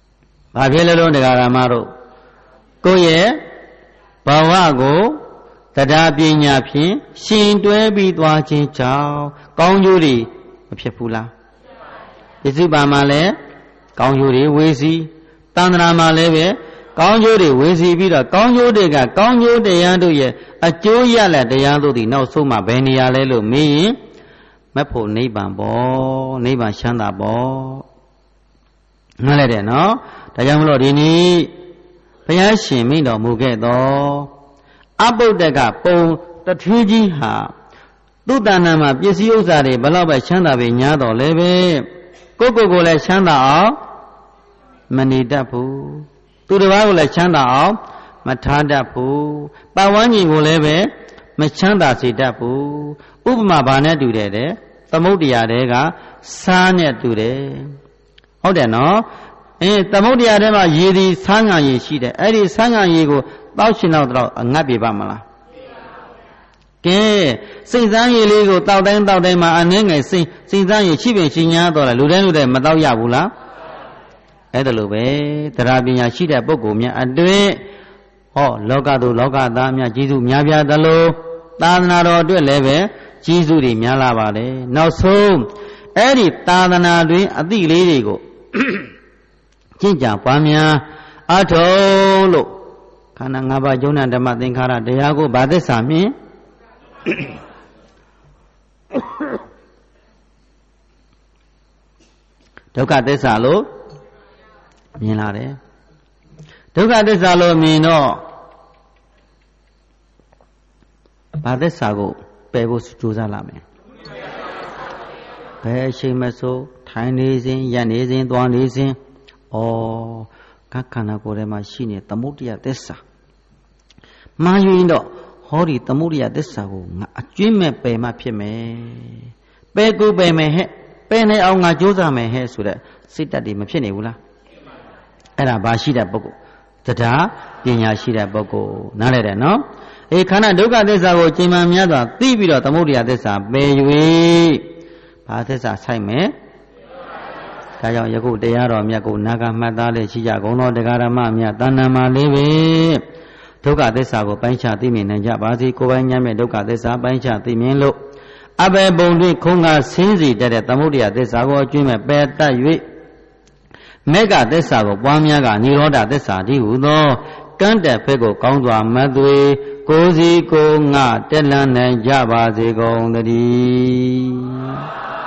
Babilo de Garamaro. Go ye, Bawago, တရားပညာဖြင့်ရှင်တွဲပြီးသွားခြင်းကြောင့်ကောင်းကျိုးတွေမဖြစ်ဘူးလားပစ္စုပန်မှာလည်းကောင်းကျိုးတွေဝေစီတန်ត្រာမှာလည်းပဲကောင်းကျိုးတွေဝေစီပြီးတော့ကောင်းကျိုးတွေကကောင်းကျိုးတရားတို့ရဲ့အကျိုးရလဒ်တရားတို့ဒီနောက်ဆုံးမှာဘယ်နေရာလဲလို့မေးရင်မဖို့နိဗ္ဗာန်ပေါ့နိဗ္ဗာန်ချမ်းသာပေါ့နားလဲတယ်နော်ဒါကြောင့်မလို့ဒီနေ့ဘုရားရှင်မိန့်တော်မူခဲ့သောအပုဒ္ဒကပုံတထွေးကြီးဟာသူ့တဏ္ဍာမှာပစ္စည်းဥစ္စာတွေဘလောက်ပဲချမ်းသာပဲညားတော်လည်းပဲကိုလည်းချမ်းသာအောင်မနေတတ်ဘူးသူတစ်ပါးကိုလည်းချမ်းသာအောင်မထားတတ်ဘူးပတ်ဝန်းကျင်ကိုလည်းပဲမချမ်းသာစေတတ်ဘူးဥပမာဘာနဲ့တူတယ်တဲ့သမုဒ္ဒရာတွေကစားနဲ့တူတယ်ဟုတ်တယ်နော်သမုဒ္ဒရာထဲမှာရေဒီဆန်းငံရေရှိတယ်အဲ့ဒီဆန်းငံရေကိုတောက်ရှင်တော့အငတ်ပြပါမလားကဲစိတ်ဆန်းရည်လေးကိုတောက်တိုင်းမှာအနှင်းငယ်စိတ်ဆန်းရည်ရှိပင်ရှိညာတော့လူတိုင်းမတောက်ရဘူးလားအဲ့ဒါလိုပဲတရားပညာရှိတဲ့ပုဂ္ဂိုလ်များအတွင်းဟောလောကသူလောကသားများကျေးဇူးများပြားသလိုသာသနာတော်အတွက်လည်းပဲကျေးဇူးတွေများလာပါလေနောက်ဆုံးအဲ့ဒီသာသနာတွင်အသည့်လေးတွေကိုကျင့်ကြံပွားများအထုံးလို့ခန္ဓာ၅ပါးယုံနာဓမ္မသင်္ခါရတရားကိုဗာသစ္စာမြင်ဒုက္ခသစ္စာလို့မြင်လာတယ်ဒုက္ခသစ္စာလို့မြင်တော့ဘာသစ္စာကိုပယ်ဖို့ကြိုးစားလာမယ်ဘယ်အချိန်မဆိုထိုင်နေစဉ်ရပ်နေစဉ်သွားနေစဉ်ခန္ဓာကိုယ်ထဲမှာရှိနေသမုဒ္ဒယသစ္စာမှားရင်တော့ဟောဒီသမုဒ္ဒယသစ္စာကိုငါအကျွင့်မဲ့ပယ်မှဖြစ်မယ်ပယ်ကိုပယ်မယ်ဟဲ့ပယ်နေအောင်ငါကြိုးစားမယ်ဟဲ့ဆိုတဲ့စိတ်ဓာတ်တွေမဖြစ်နေဘူးလားအဲ့ဒါဘာရှိတဲ့ပုဂ္ဂိုလ်တရားပညာရှိတဲ့ပုဂ္ဂိုလ်နားလဲတယ်နော်ခန္ဓာဒုက္ခသစ္စာကိုချိန်မှန်များစွာသိပြီးတော့သမုဒ္ဒယသစ္စာပယ်၍ဘာသစ္စာဆိုင်မယ်ဒါကြောင့်ယခုတရားတော်မြတ်ကိုနာဂမှတ်သားလေးရှိကြကုန်သောတရားဓမ္မမြတ်တဏ္ဍာမှာလေးပဲဒုက္ခသစ္စာကိုပိုင်းခြားသိမြင်နိုင်ကြပါစေကိုယ်ပိုင်ဉာဏ်နဲ့ဒုက္ခသစ္စာပိုင်းခြားသိမြင်လို့အဘယ်ပုံတွင်ခုံကဆင်းစီတတ်တဲ့သမုဒ္ဒယသစ္စာကိုအကျွင့်မဲ့ပယ်တတ်၍မေဃသစ္စာကိုပွားများကនិရောဓသစ္စာတည်းဟူသောကံတက်ဖက်ကိုကောင်းစွာမသွေကိုယ်စီကိုယ်ငါတက်လန်းနိုင်ကြပါစေကုန်သတည်း